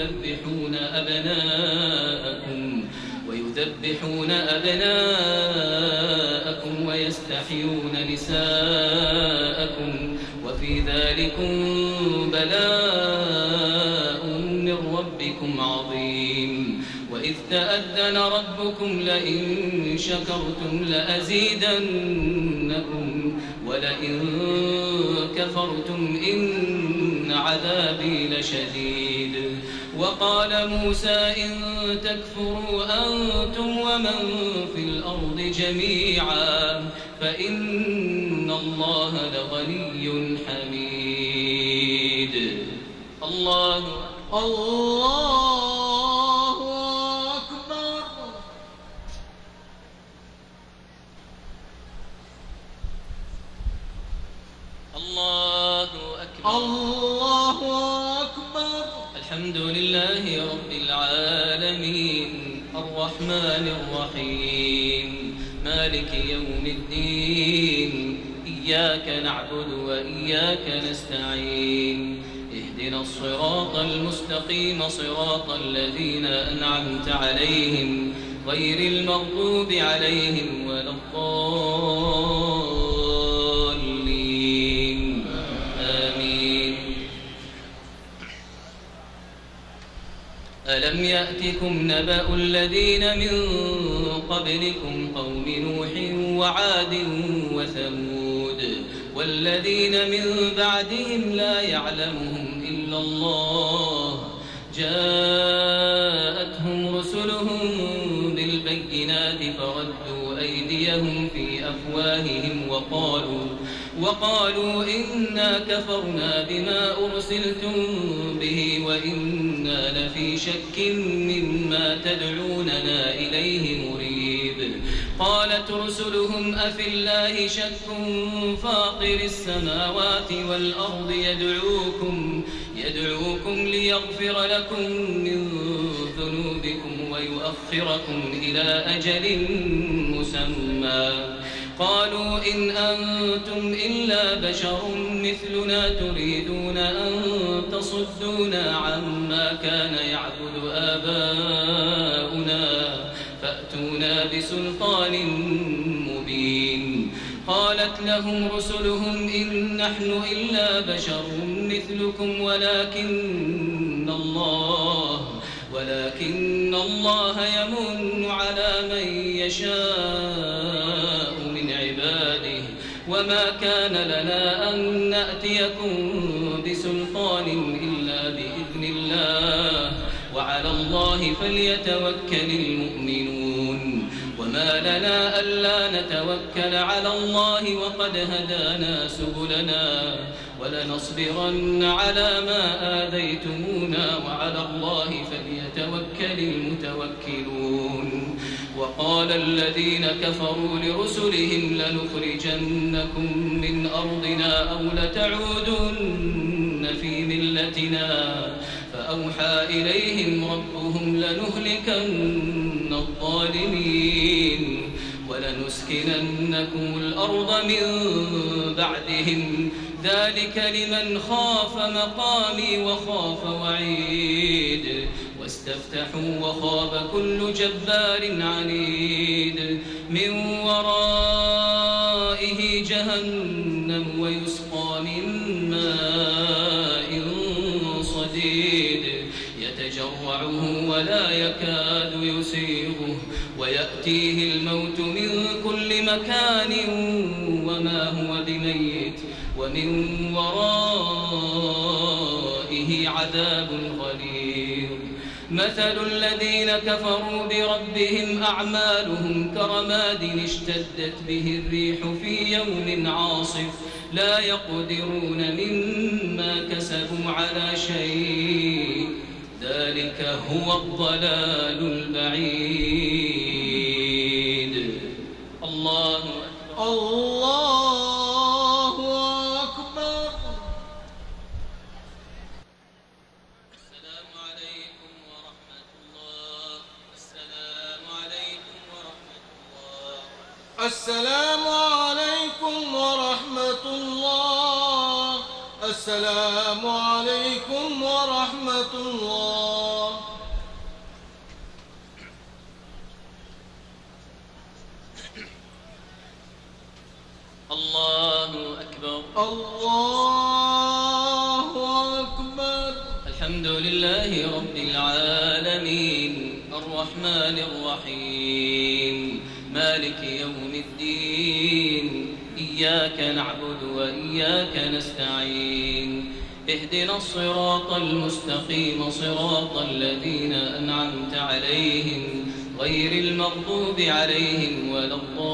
ويذبحون أبناءكم ويستحيون نساءكم وفي ذلكم بلاء من ربكم عظيم. وإذ تأذن ربكم لئن شكرتم لأزيدنكم ولئن كفرتم إن عذابي لشديد. وقال موسى إن تكفروا أنتم ومن في الأرض جميعا فإن الله لغني حميد. الله أكبر. الله أكبر. الله أكبر. الحمد لله رب العالمين الرحمن الرحيم مالك يوم الدين إياك نعبد وإياك نستعين اهدنا الصراط المستقيم صراط الذين أنعمت عليهم غير المغضوب عليهم ولا الضالين آمين. ألم يأتكم نبأ الذين من قبلكم قوم نوح وعاد وثمود والذين من بعدهم لا يعلمهم إلا الله جاءتهم رسلهم بالبينات فردوا أيديهم في أفواههم وقالوا إنا كفرنا بما أرسلتم به وإنا لفي شك مما تدعوننا إليه مريب. قالت رسلهم أفي الله شك فاطر السماوات والأرض يدعوكم ليغفر لكم من ذنوبكم ويؤخركم إلى أجل مسمى. قالوا إن أنتم إلا بشر مثلنا تريدون أن تصدونا عما كان يعبد آباؤنا فأتونا بسلطان مبين. قالت لهم رسلهم إن نحن إلا بشر مثلكم ولكن الله يمن على من يشاء من عباده وما كان لنا أن نأتيكم بسلطان إلا بإذن الله وعلى الله فليتوكل المؤمنون. وما لنا ألا نتوكل على الله وقد هدانا سبلنا ولنصبرن على ما آذيتمونا وعلى الله فليتوكل المتوكلون. وقال الذين كفروا لرسلهم لنخرجنكم من أرضنا أو لتعودن في ملتنا فأوحى إليهم ربهم لنهلكن الظالمين ولنسكننكم الأرض من بعدهم ذلك لمن خاف مقامي وخاف وعيد. واستفتحوا وخاب كل جبار عنيد من ورائه جهنم ويسقى من ماء صديد يتجرعه ولا يكاد يسيغه ويأتيه الموت من كل مكان وما هو بميت ومن ورائه عذاب غليظ. مثل الذين كفروا بربهم أعمالهم كرماد اشتدت به الريح في يوم عاصف لا يقدرون مما كسبوا على شيء ذلك هو الضلال البعيد. الله أكبر. السلام عليكم ورحمة الله. السلام عليكم ورحمة الله. السلام عليكم ورحمة الله. السلام عليكم ورحمة الله. الله أكبر. الله أكبر. الحمد لله رب العالمين الرحمن الرحيم مالك يوم الدين إياك نعبد وإياك نستعين اهدنا الصراط المستقيم صراط الذين أنعمت عليهم غير المغضوب عليهم ولا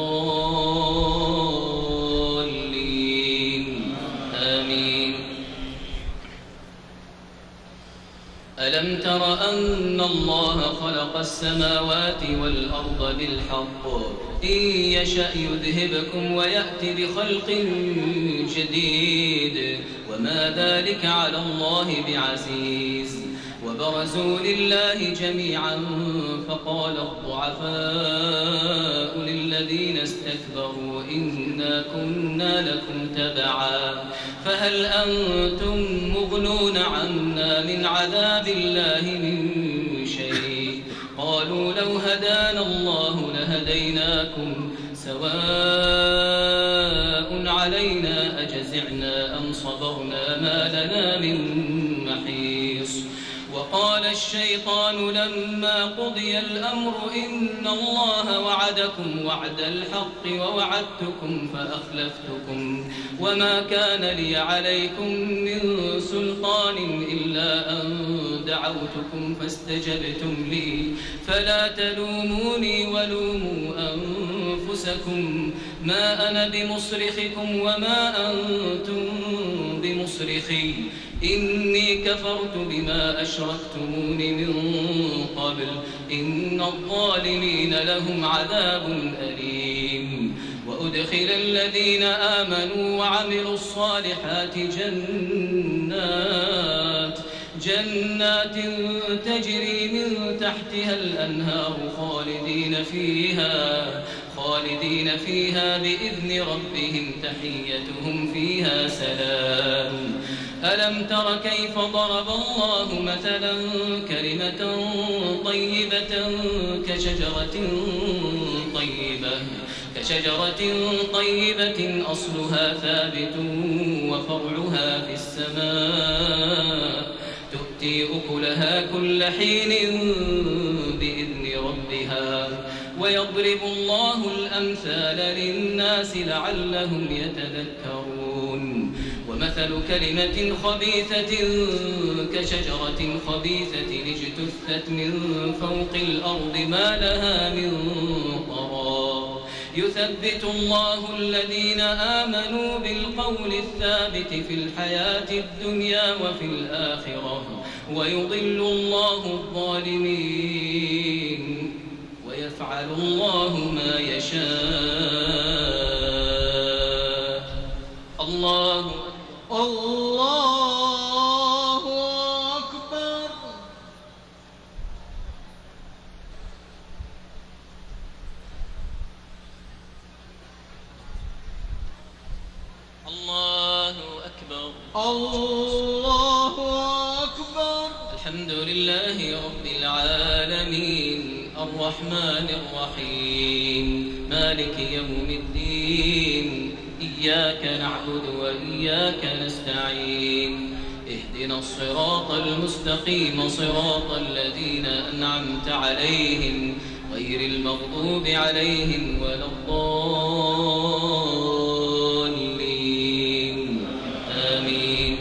الضالين آمين. ألم تر أن الله خلق السماوات والأرض بالحق إن يشأ يذهبكم ويأتي بخلق جديد وما ذلك على الله بعزيز. وبرزوا لله جميعا فقال الضعفاء للذين استكبروا إنا كنا لكم تبعا فهل أنتم مغنون عنا من عذاب الله من شيء قالوا لو هدانا الله لهديناكم سواء علينا أجزعنا أم صبرنا ما لنا من محيص وقال الشيطان لما قضي الأمر إن الله وعدكم وعد الحق ووعدتكم فأخلفتكم وما كان لي عليكم من سلطان إلا أن دعوتكم فاستجبتم لي فلا تلوموني ولوموا أنفسكم ما أنا بمصرخكم وما أنتم بمصرخي إني كفرت بما أشركتمون من قبل إن الظالمين لهم عذاب أليم وأدخل الذين آمنوا وعملوا الصالحات جنات تجري من تحتها الأنهار خالدين فيها بإذن ربهم تحيتهم فيها سلام ألم تر كيف ضرب الله مثلا كلمة طيبة كشجرة طيبة أصلها ثابت وفرعها في السماء تؤتي أكلها كل حين بإذن ربها ويضرب الله الأمثال للناس لعلهم يتذكرون ومثل كلمة خبيثة كشجرة خبيثة اجتثت من فوق الأرض ما لها من قرار يثبت الله الذين آمنوا بالقول الثابت في الحياة الدنيا وفي الآخرة ويضل الله الظالمين ويفعل الله ما يشاء الله أكبر الله أكبر الله أكبر الحمد لله رب العالمين الرحمن الرحيم مالك يوم الدين إياك نعبد وإياك نستعين اهدنا الصراط المستقيم صراط الذين أنعمت عليهم غير المغضوب عليهم ولا الضالين آمين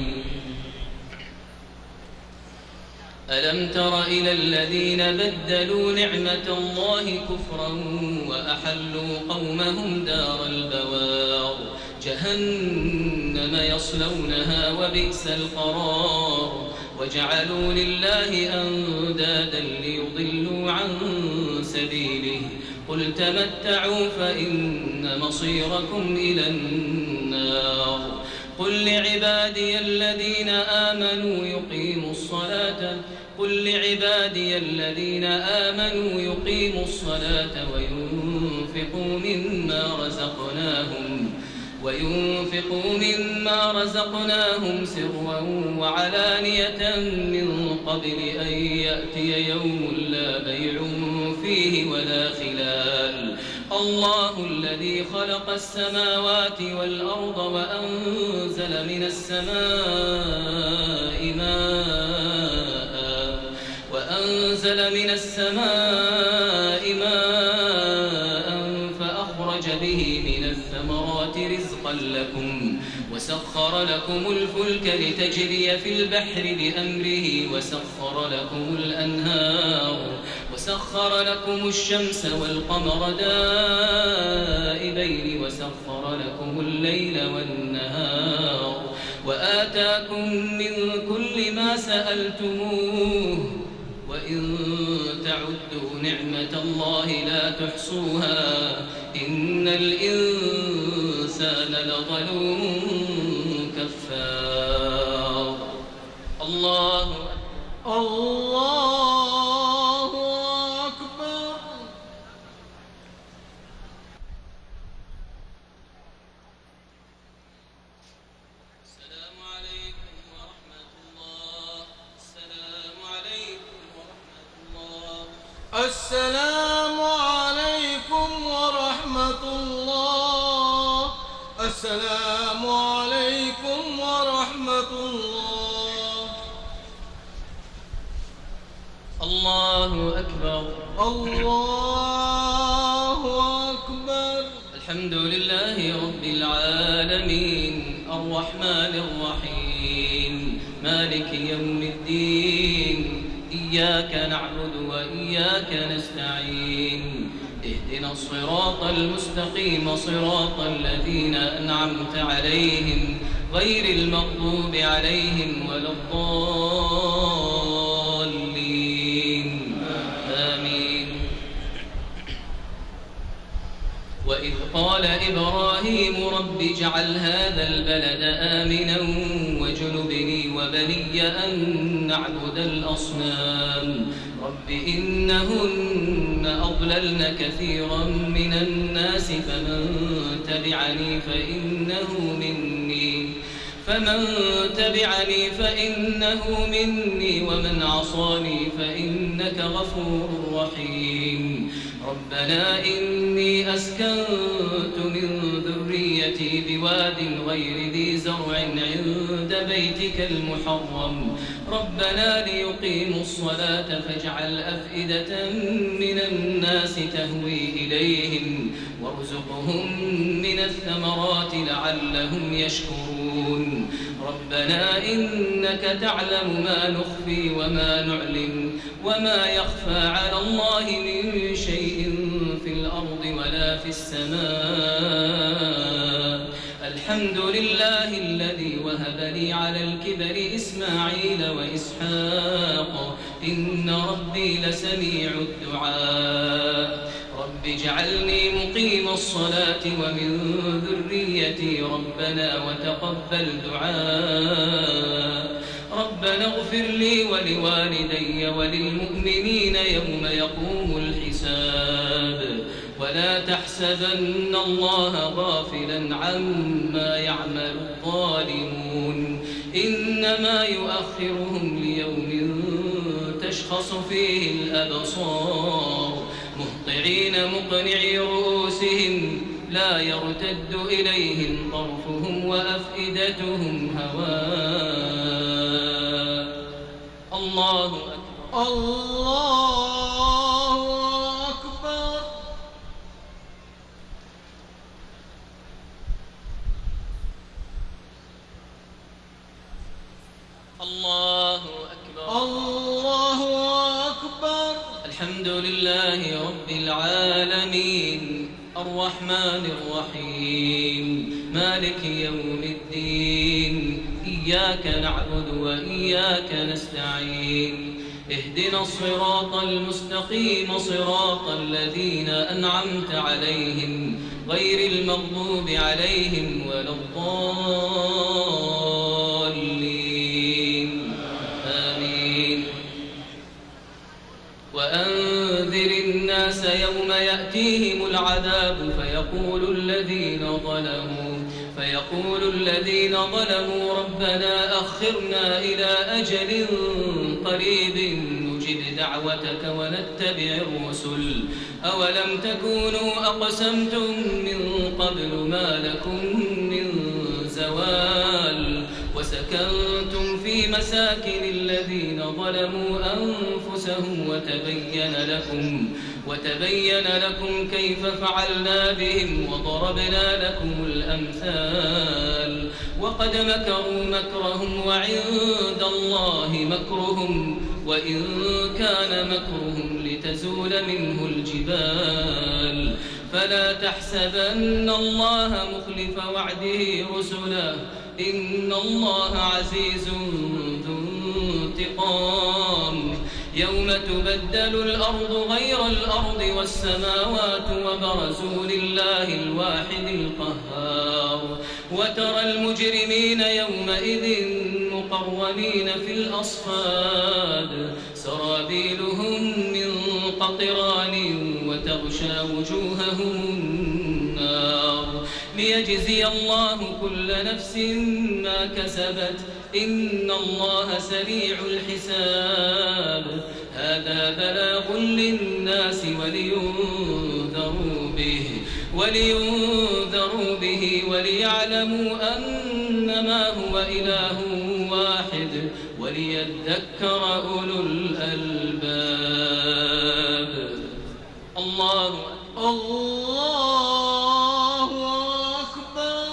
ألم تر إلى الذين بدلوا نعمة الله كفرا وأحلوا قومهم دار البوار جهنم يصلونها وبئس القرار وجعلوا لله أندادا ليضلوا عن سبيله قل تمتعوا فإن مصيركم إلى النار قل لعبادي الذين آمنوا يقيموا الصلاة وينفقوا مما رزقناهم سرا وعلانية من قبل أن يأتي يوم لا بيع فيه ولا خلال الله الذي خلق السماوات والأرض وأنزل من السماء ماء فأخرج به من الثمرات رزقا لكم وسخر لكم الفلك لتجري في البحر بأمره وسخر لكم الأنهار وسخر لكم الشمس والقمر دائبين وسخر لكم الليل والنهار وآتاكم من كل ما سألتموه وإن تعدوا نعمة الله لا تحصوها إن الإنسان لظلوم كفار الله السلام عليكم ورحمة الله. السلام عليكم ورحمة الله. الله أكبر. الله أكبر. الحمد لله رب العالمين الرحمن الرحيم مالك يوم الدين إياك نعبد وإياك نستعين اهدنا الصراط المستقيم صراط الذين أنعمت عليهم غير المغضوب عليهم ولا الضالين آمين. وإذ قال إبراهيم رب اجعل هذا البلد آمنا واجنبني وبني أن نعبد الأصنام رب إنهن أضللن كثيرا من الناس فمن تبعني فإنه مني ومن عصاني فإنك غفور رحيم. ربنا إني أسكنت من ذريتي بواد غير ذي زرع عند بيتك المحرم ربنا ليقيموا الصلاة فاجعل أفئدة من الناس تهوي إليهم وارزقهم من الثمرات لعلهم يشكرون. ربنا إنك تعلم ما نخفي وما نعلن وما يخفى على الله من شيء في الأرض ولا في السماء. الحمد لله الذي وهب لي على الكبر إسماعيل وإسحاق إن ربي لسميع الدعاء. رب اجعلني مقيم الصلاة ومن ذريتي ربنا وتقبل دعاء. ربنا اغفر لي ولوالدي وللمؤمنين يوم يقوم الحساب. ولا تحسبن الله غافلا عما يعمل الظالمون إنما يؤخرهم ليوم تشخص فيه الأبصار مهطعين مقنعي رؤوسهم لا يرتد إليهم طرفهم وأفئدتهم هواء. الله أكبر. الله أكبر. الله أكبر. الله أكبر. الحمد لله رب العالمين الرحمن الرحيم مالك يوم الدين إياك نعبد وإياك نستعين اهدنا الصراط المستقيم صراط الذين أنعمت عليهم غير المغضوب عليهم ولا الضالين آمين. وأنذر الناس يوم يأتيهم العذاب فيقول الذين ظلموا ربنا أخرنا إلى أجل قريب نجب دعوتك ونتبع الرسل أولم تكونوا أقسمتم من قبل ما لكم من زوال وسكنتم في مساكن الذين ظلموا أنفسهم وتبين لكم كيف فعلنا بهم وضربنا لكم الأمثال وقد مكروا مكرهم وعند الله مكرهم وإن كان مكرهم لتزول منه الجبال فلا تحسبن الله مخلف وعده رسله إن الله عزيز ذو انتقام. يوم تبدل الأرض غير الأرض والسماوات وبرزوا لله الواحد القهار وترى المجرمين يومئذ مقرنين في الأصفاد سرابيلهم من قطران وتغشى وجوههم النار ليجزي الله كل نفس ما كسبت إن الله سريع الحساب. هذا بلاغ للناس ولينذروا به وليعلموا أنما هو إله واحد وليذكر أولو الألباب. الله أكبر.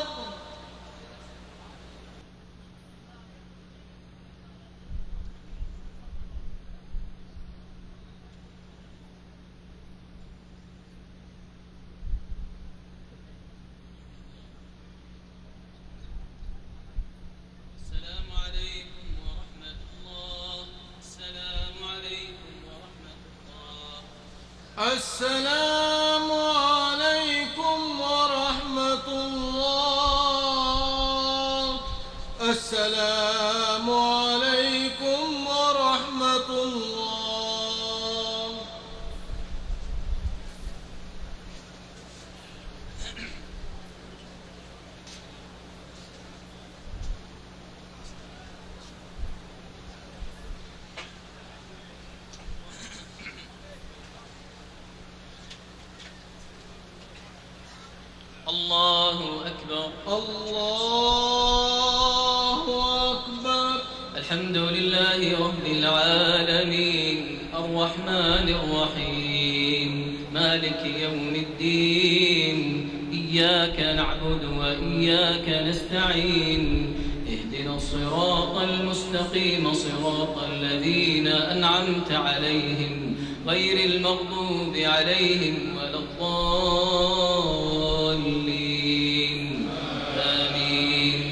السلام عليكم ورحمة الله. السلام عليكم ورحمة الله. الله أكبر. الله أكبر. الحمد لله رب العالمين الرحمن الرحيم مالك يوم الدين إياك نعبد وإياك نستعين اهدنا الصراط المستقيم صراط الذين أنعمت عليهم غير المغضوب عليهم ولا الضالين آمين.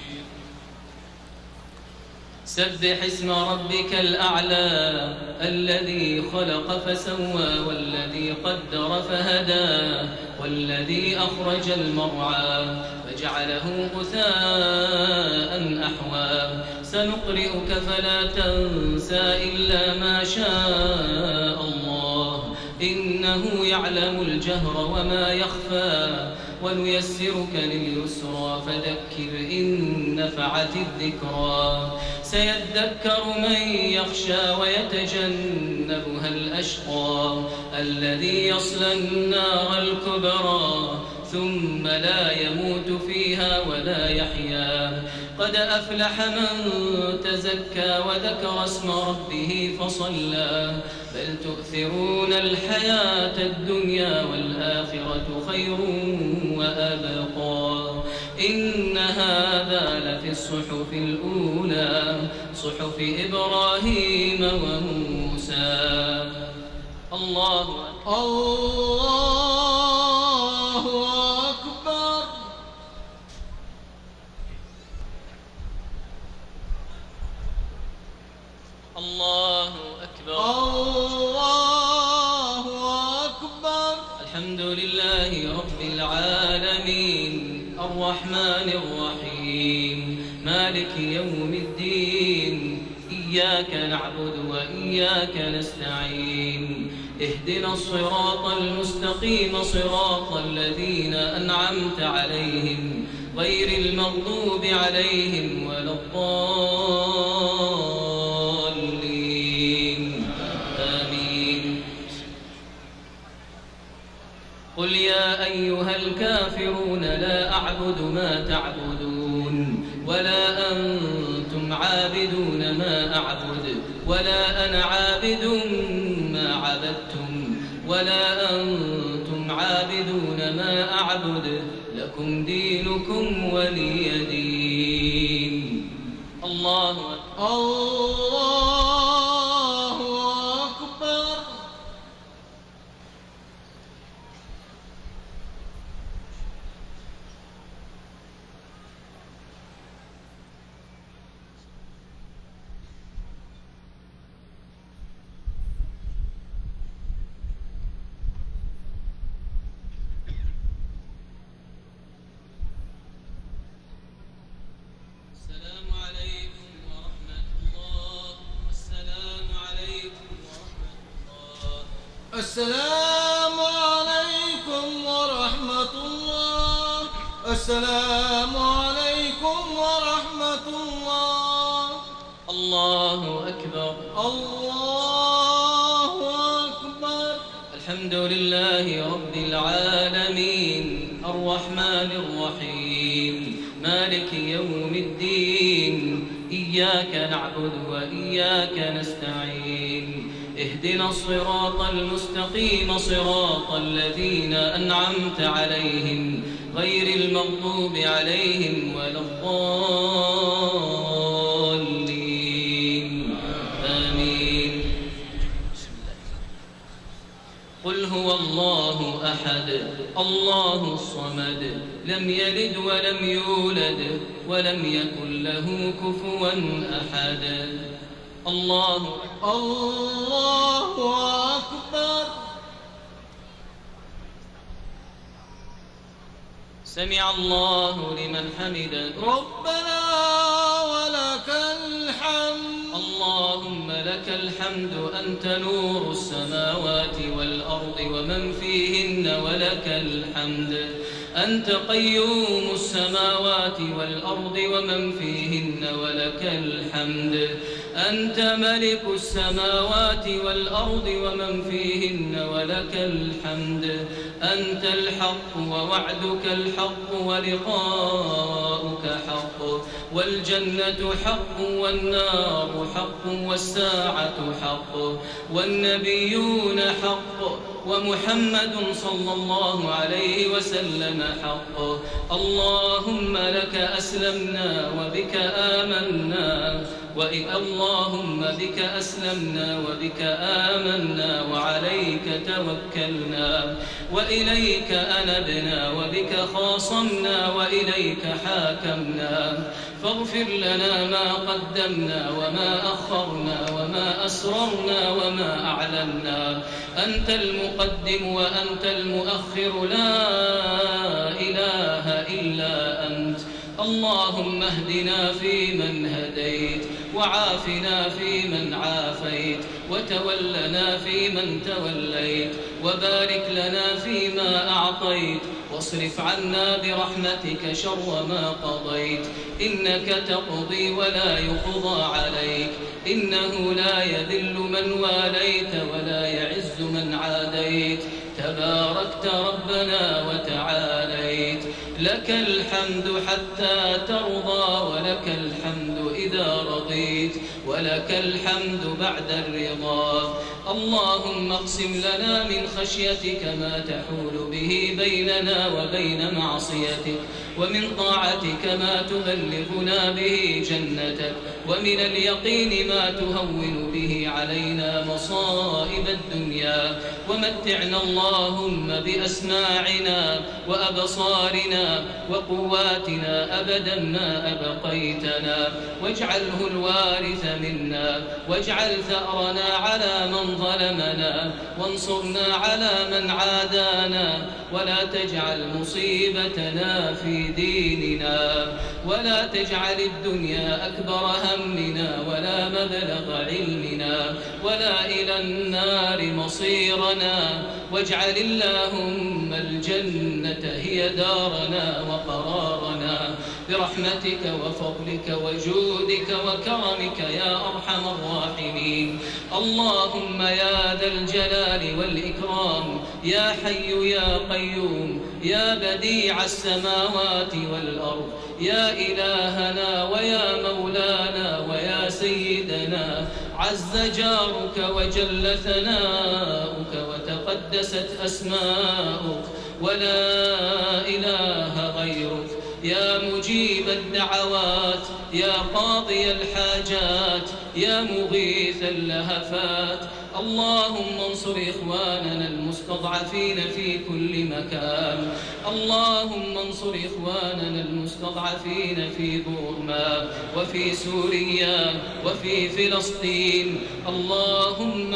سبح اسم ربك الأعلى الذي خلق فسوى والذي قدر فهدى والذي أخرج المرعى فجعله غثاء أحوى سنقرئك فلا تنسى إلا ما شاء الله إنه يعلم الجهر وما يخفى ونيسرك لليسرى فذكر إن نفعت الذكرى سيذكر من يخشى ويتجنبها الأشقى الذي يصلى النار الكبرى ثم لا يموت فيها ولا يحيا قد أفلح من تزكى وذكر اسم ربه فصلى بل تؤثرون الحياة الدنيا والآخرة خير وأبقى إن هذا لفي الصحف الأولى صحف إبراهيم وموسى. الله أكبر. الله أكبر. الله أكبر. الحمد لله رب العالمين الرحمن الرحيم مالك يوم الدين إياك نعبد وإياك نستعين اهدنا الصراط المستقيم صراط الذين أنعمت عليهم غير المغضوب عليهم ولا الضالين آمين. قل يا أيها الكافرون لا أعبد ما تعبدون ولا أنتم عابدون ما أعبد ولا أنا عابد ما عبدتم ولا أنتم عابدون ما أعبد لكم دينكم ولي دين. الله أكبر. السلام عليكم ورحمة الله. السلام عليكم ورحمة الله. الله أكبر. الله أكبر. الحمد لله رب العالمين الرحمن الرحيم مالك يوم الدين إياك نعبد وإياك نستعين اهدنا الصراط المستقيم صراط الذين أنعمت عليهم غير المغضوب عليهم ولا الضالين آمين. قل هو الله أحد الله الصمد لم يلد ولم يولد ولم يكن له كفوا أحد. الله أكبر. سمع الله لمن حمده ربنا ولك الحمد. اللهم لك الحمد أنت نور السماوات والأرض ومن فيهن ولك الحمد أنت قيوم السماوات والأرض ومن فيهن ولك الحمد أنت ملك السماوات والأرض ومن فيهن ولك الحمد أنت الحق ووعدك الحق ولقاؤك حق والجنة حق والنار حق والساعة حق والنبيون حق ومحمد صلى الله عليه وسلم حق. اللهم لك أسلمنا وبك آمنا اللهم بك أسلمنا وبك آمنا وعليك توكلنا وإليك أنبنا وبك خاصمنا وإليك حاكمنا فاغفر لنا ما قدمنا وما أخرنا وما أسررنا وما أعلنا أنت المقدم وأنت المؤخر لا إله إلا أنت. اللهم اهدنا فيمن هديت وعافنا فيمن عافيت وتولنا فيمن توليت وبارك لنا فيما أعطيت واصرف عنا برحمتك شر ما قضيت إنك تقضي ولا يقضى عليك إنه لا يذل من واليت ولا يعز من عاديت تباركت ربنا وتعاليت. لك الحمد حتى ترضى ولك الحمد إذا رضيت ولك الحمد بعد الرضا. اللهم اقسم لنا من خشيتك ما تحول به بيننا وبين معصيتك ومن طاعتك ما تبلغنا به جنتك ومن اليقين ما تهون به علينا مصائب الدنيا ومتعنا اللهم بأسماعنا وأبصارنا وقواتنا أبدا ما أبقيتنا واجعله الوارث منا واجعل ثأرنا على من ظلمنا وانصرنا على من عادانا ولا تجعل مصيبتنا في ديننا ولا تجعل الدنيا أكبر همنا ولا مبلغ علمنا ولا إلى النار مصيرنا واجعل اللهم الجنة هي دارنا وقرارنا برحمتك وفضلك وجودك وكرمك يا أرحم الراحمين. اللهم يا ذا الجلال والإكرام يا حي يا قيوم يا بديع السماوات والأرض يا إلهنا ويا مولانا ويا سيدنا عز جارك وجل ثناؤك وتقدست أسماؤك ولا إله غيرك يا مجيب الدعوات يا قاضي الحاجات يا مغيث اللهفات. اللهم انصر إخواننا المستضعفين في كل مكان. اللهم انصر إخواننا المستضعفين في بورما وفي سوريا وفي فلسطين. اللهم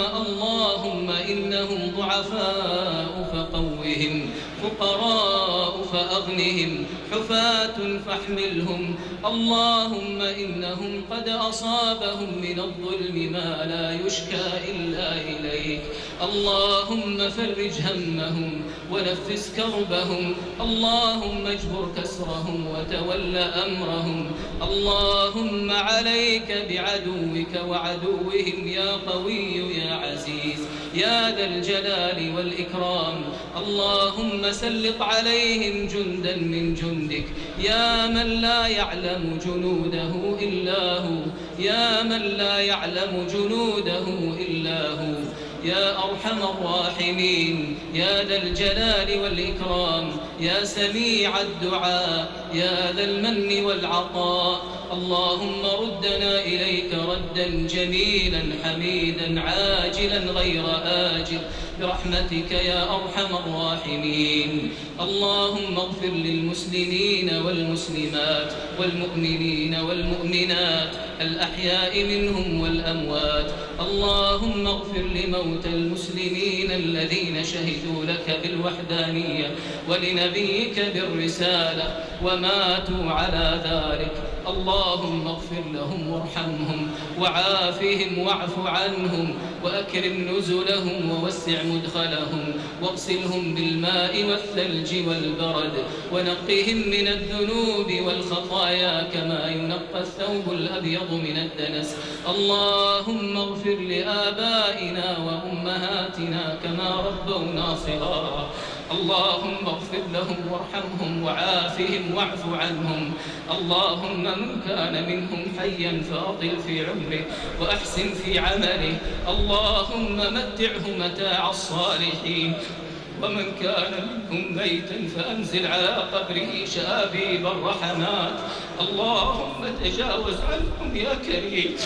إنهم ضعفاء فقوهم فقراء فأغنهم حفاة فاحملهم. اللهم إنهم قد أصابهم من الظلم ما لا يشكى إلا إليك. اللهم فرج همهم ونفس كربهم. اللهم اجبر كسرهم وتول أمرهم. اللهم عليك بعدوك وعدوهم يا قوي يا عزيز يا ذا الجلال والإكرام. اللهم سلط عليهم جندا من جندك يا من لا يعلم جنوده إلا هو، يا من لا يعلم جنوده إلا هو، يا أرحم الراحمين، يا ذا الجلال والإكرام، يا سميع الدعاء، يا ذا المن والعطاء. اللهم ردنا إليك ردا جميلا حميدا عاجلا غير آجل برحمتك يا أرحم الراحمين. اللهم اغفر للمسلمين والمسلمات والمؤمنين والمؤمنات الأحياء منهم والأموات. اللهم اغفر لموتى المسلمين الذين شهدوا لك بالوحدانية ولنبيك بالرسالة وماتوا على ذلك. اللهم اغفر لهم وارحمهم وعافهم واعف عنهم وأكرم نزلهم ووسع مدخلهم واغسلهم بالماء والثلج والبرد ونقهم من الذنوب والخطايا كما ينقى الثوب الأبيض من الدنس. اللهم اغفر لآبائنا وأمهاتنا كما ربونا صغارا. اللهم اغفر لهم وارحمهم وعافهم واعف عنهم. اللهم من كان منهم حيا فأطل في عمره وأحسن في عمله. اللهم متعه متاع الصالحين. ومن كان منهم ميتا فأنزل على قبره شآبيب الرحمات. اللهم تجاوز عنهم يا كريم.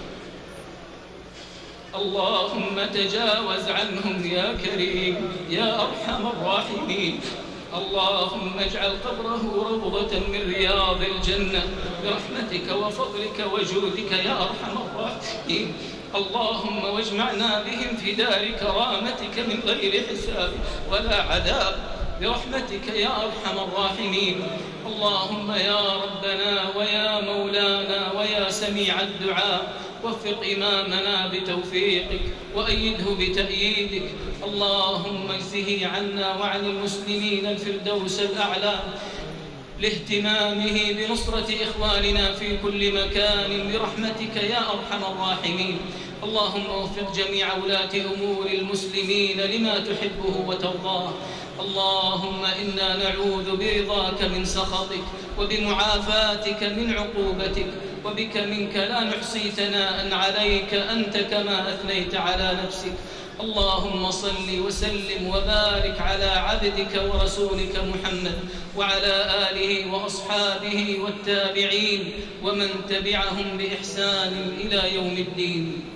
اللهم تجاوز عنهم يا كريم يا أرحم الراحمين. اللهم اجعل قبره روضة من رياض الجنة برحمتك وفضلك وجودك يا أرحم الراحمين. اللهم واجمعنا بهم في دار كرامتك من غير حساب ولا عذاب برحمتك يا أرحم الراحمين. اللهم يا ربنا ويا مولانا ويا سميع الدعاء وفق إمامنا بتوفيقك وأيده بتأييدك. اللهم اجزه عنا وعن المسلمين الفردوس الأعلى لاهتمامه بنصرة إخواننا في كل مكان برحمتك يا أرحم الراحمين. اللهم وفق جميع ولاة أمور المسلمين لما تحبه وترضاه. اللهم إنا نعوذ برضاك من سخطك وبمعافاتك من عقوبتك وبك منك لا نحصي ثناء عليك أنت كما أثنيت على نفسك. اللهم صل وسلم وبارك على عبدك ورسولك محمد وعلى آله وأصحابه والتابعين ومن تبعهم بإحسان إلى يوم الدين.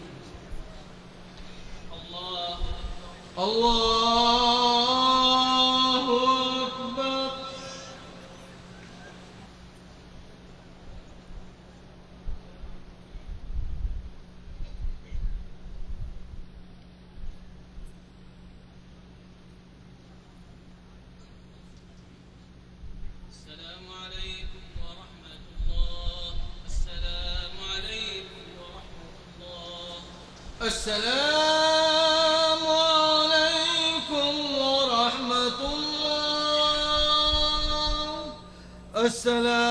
الله أكبر. السلام عليكم ورحمة الله. السلام عليكم ورحمة الله. السلام عليكم ورحمة الله. السلام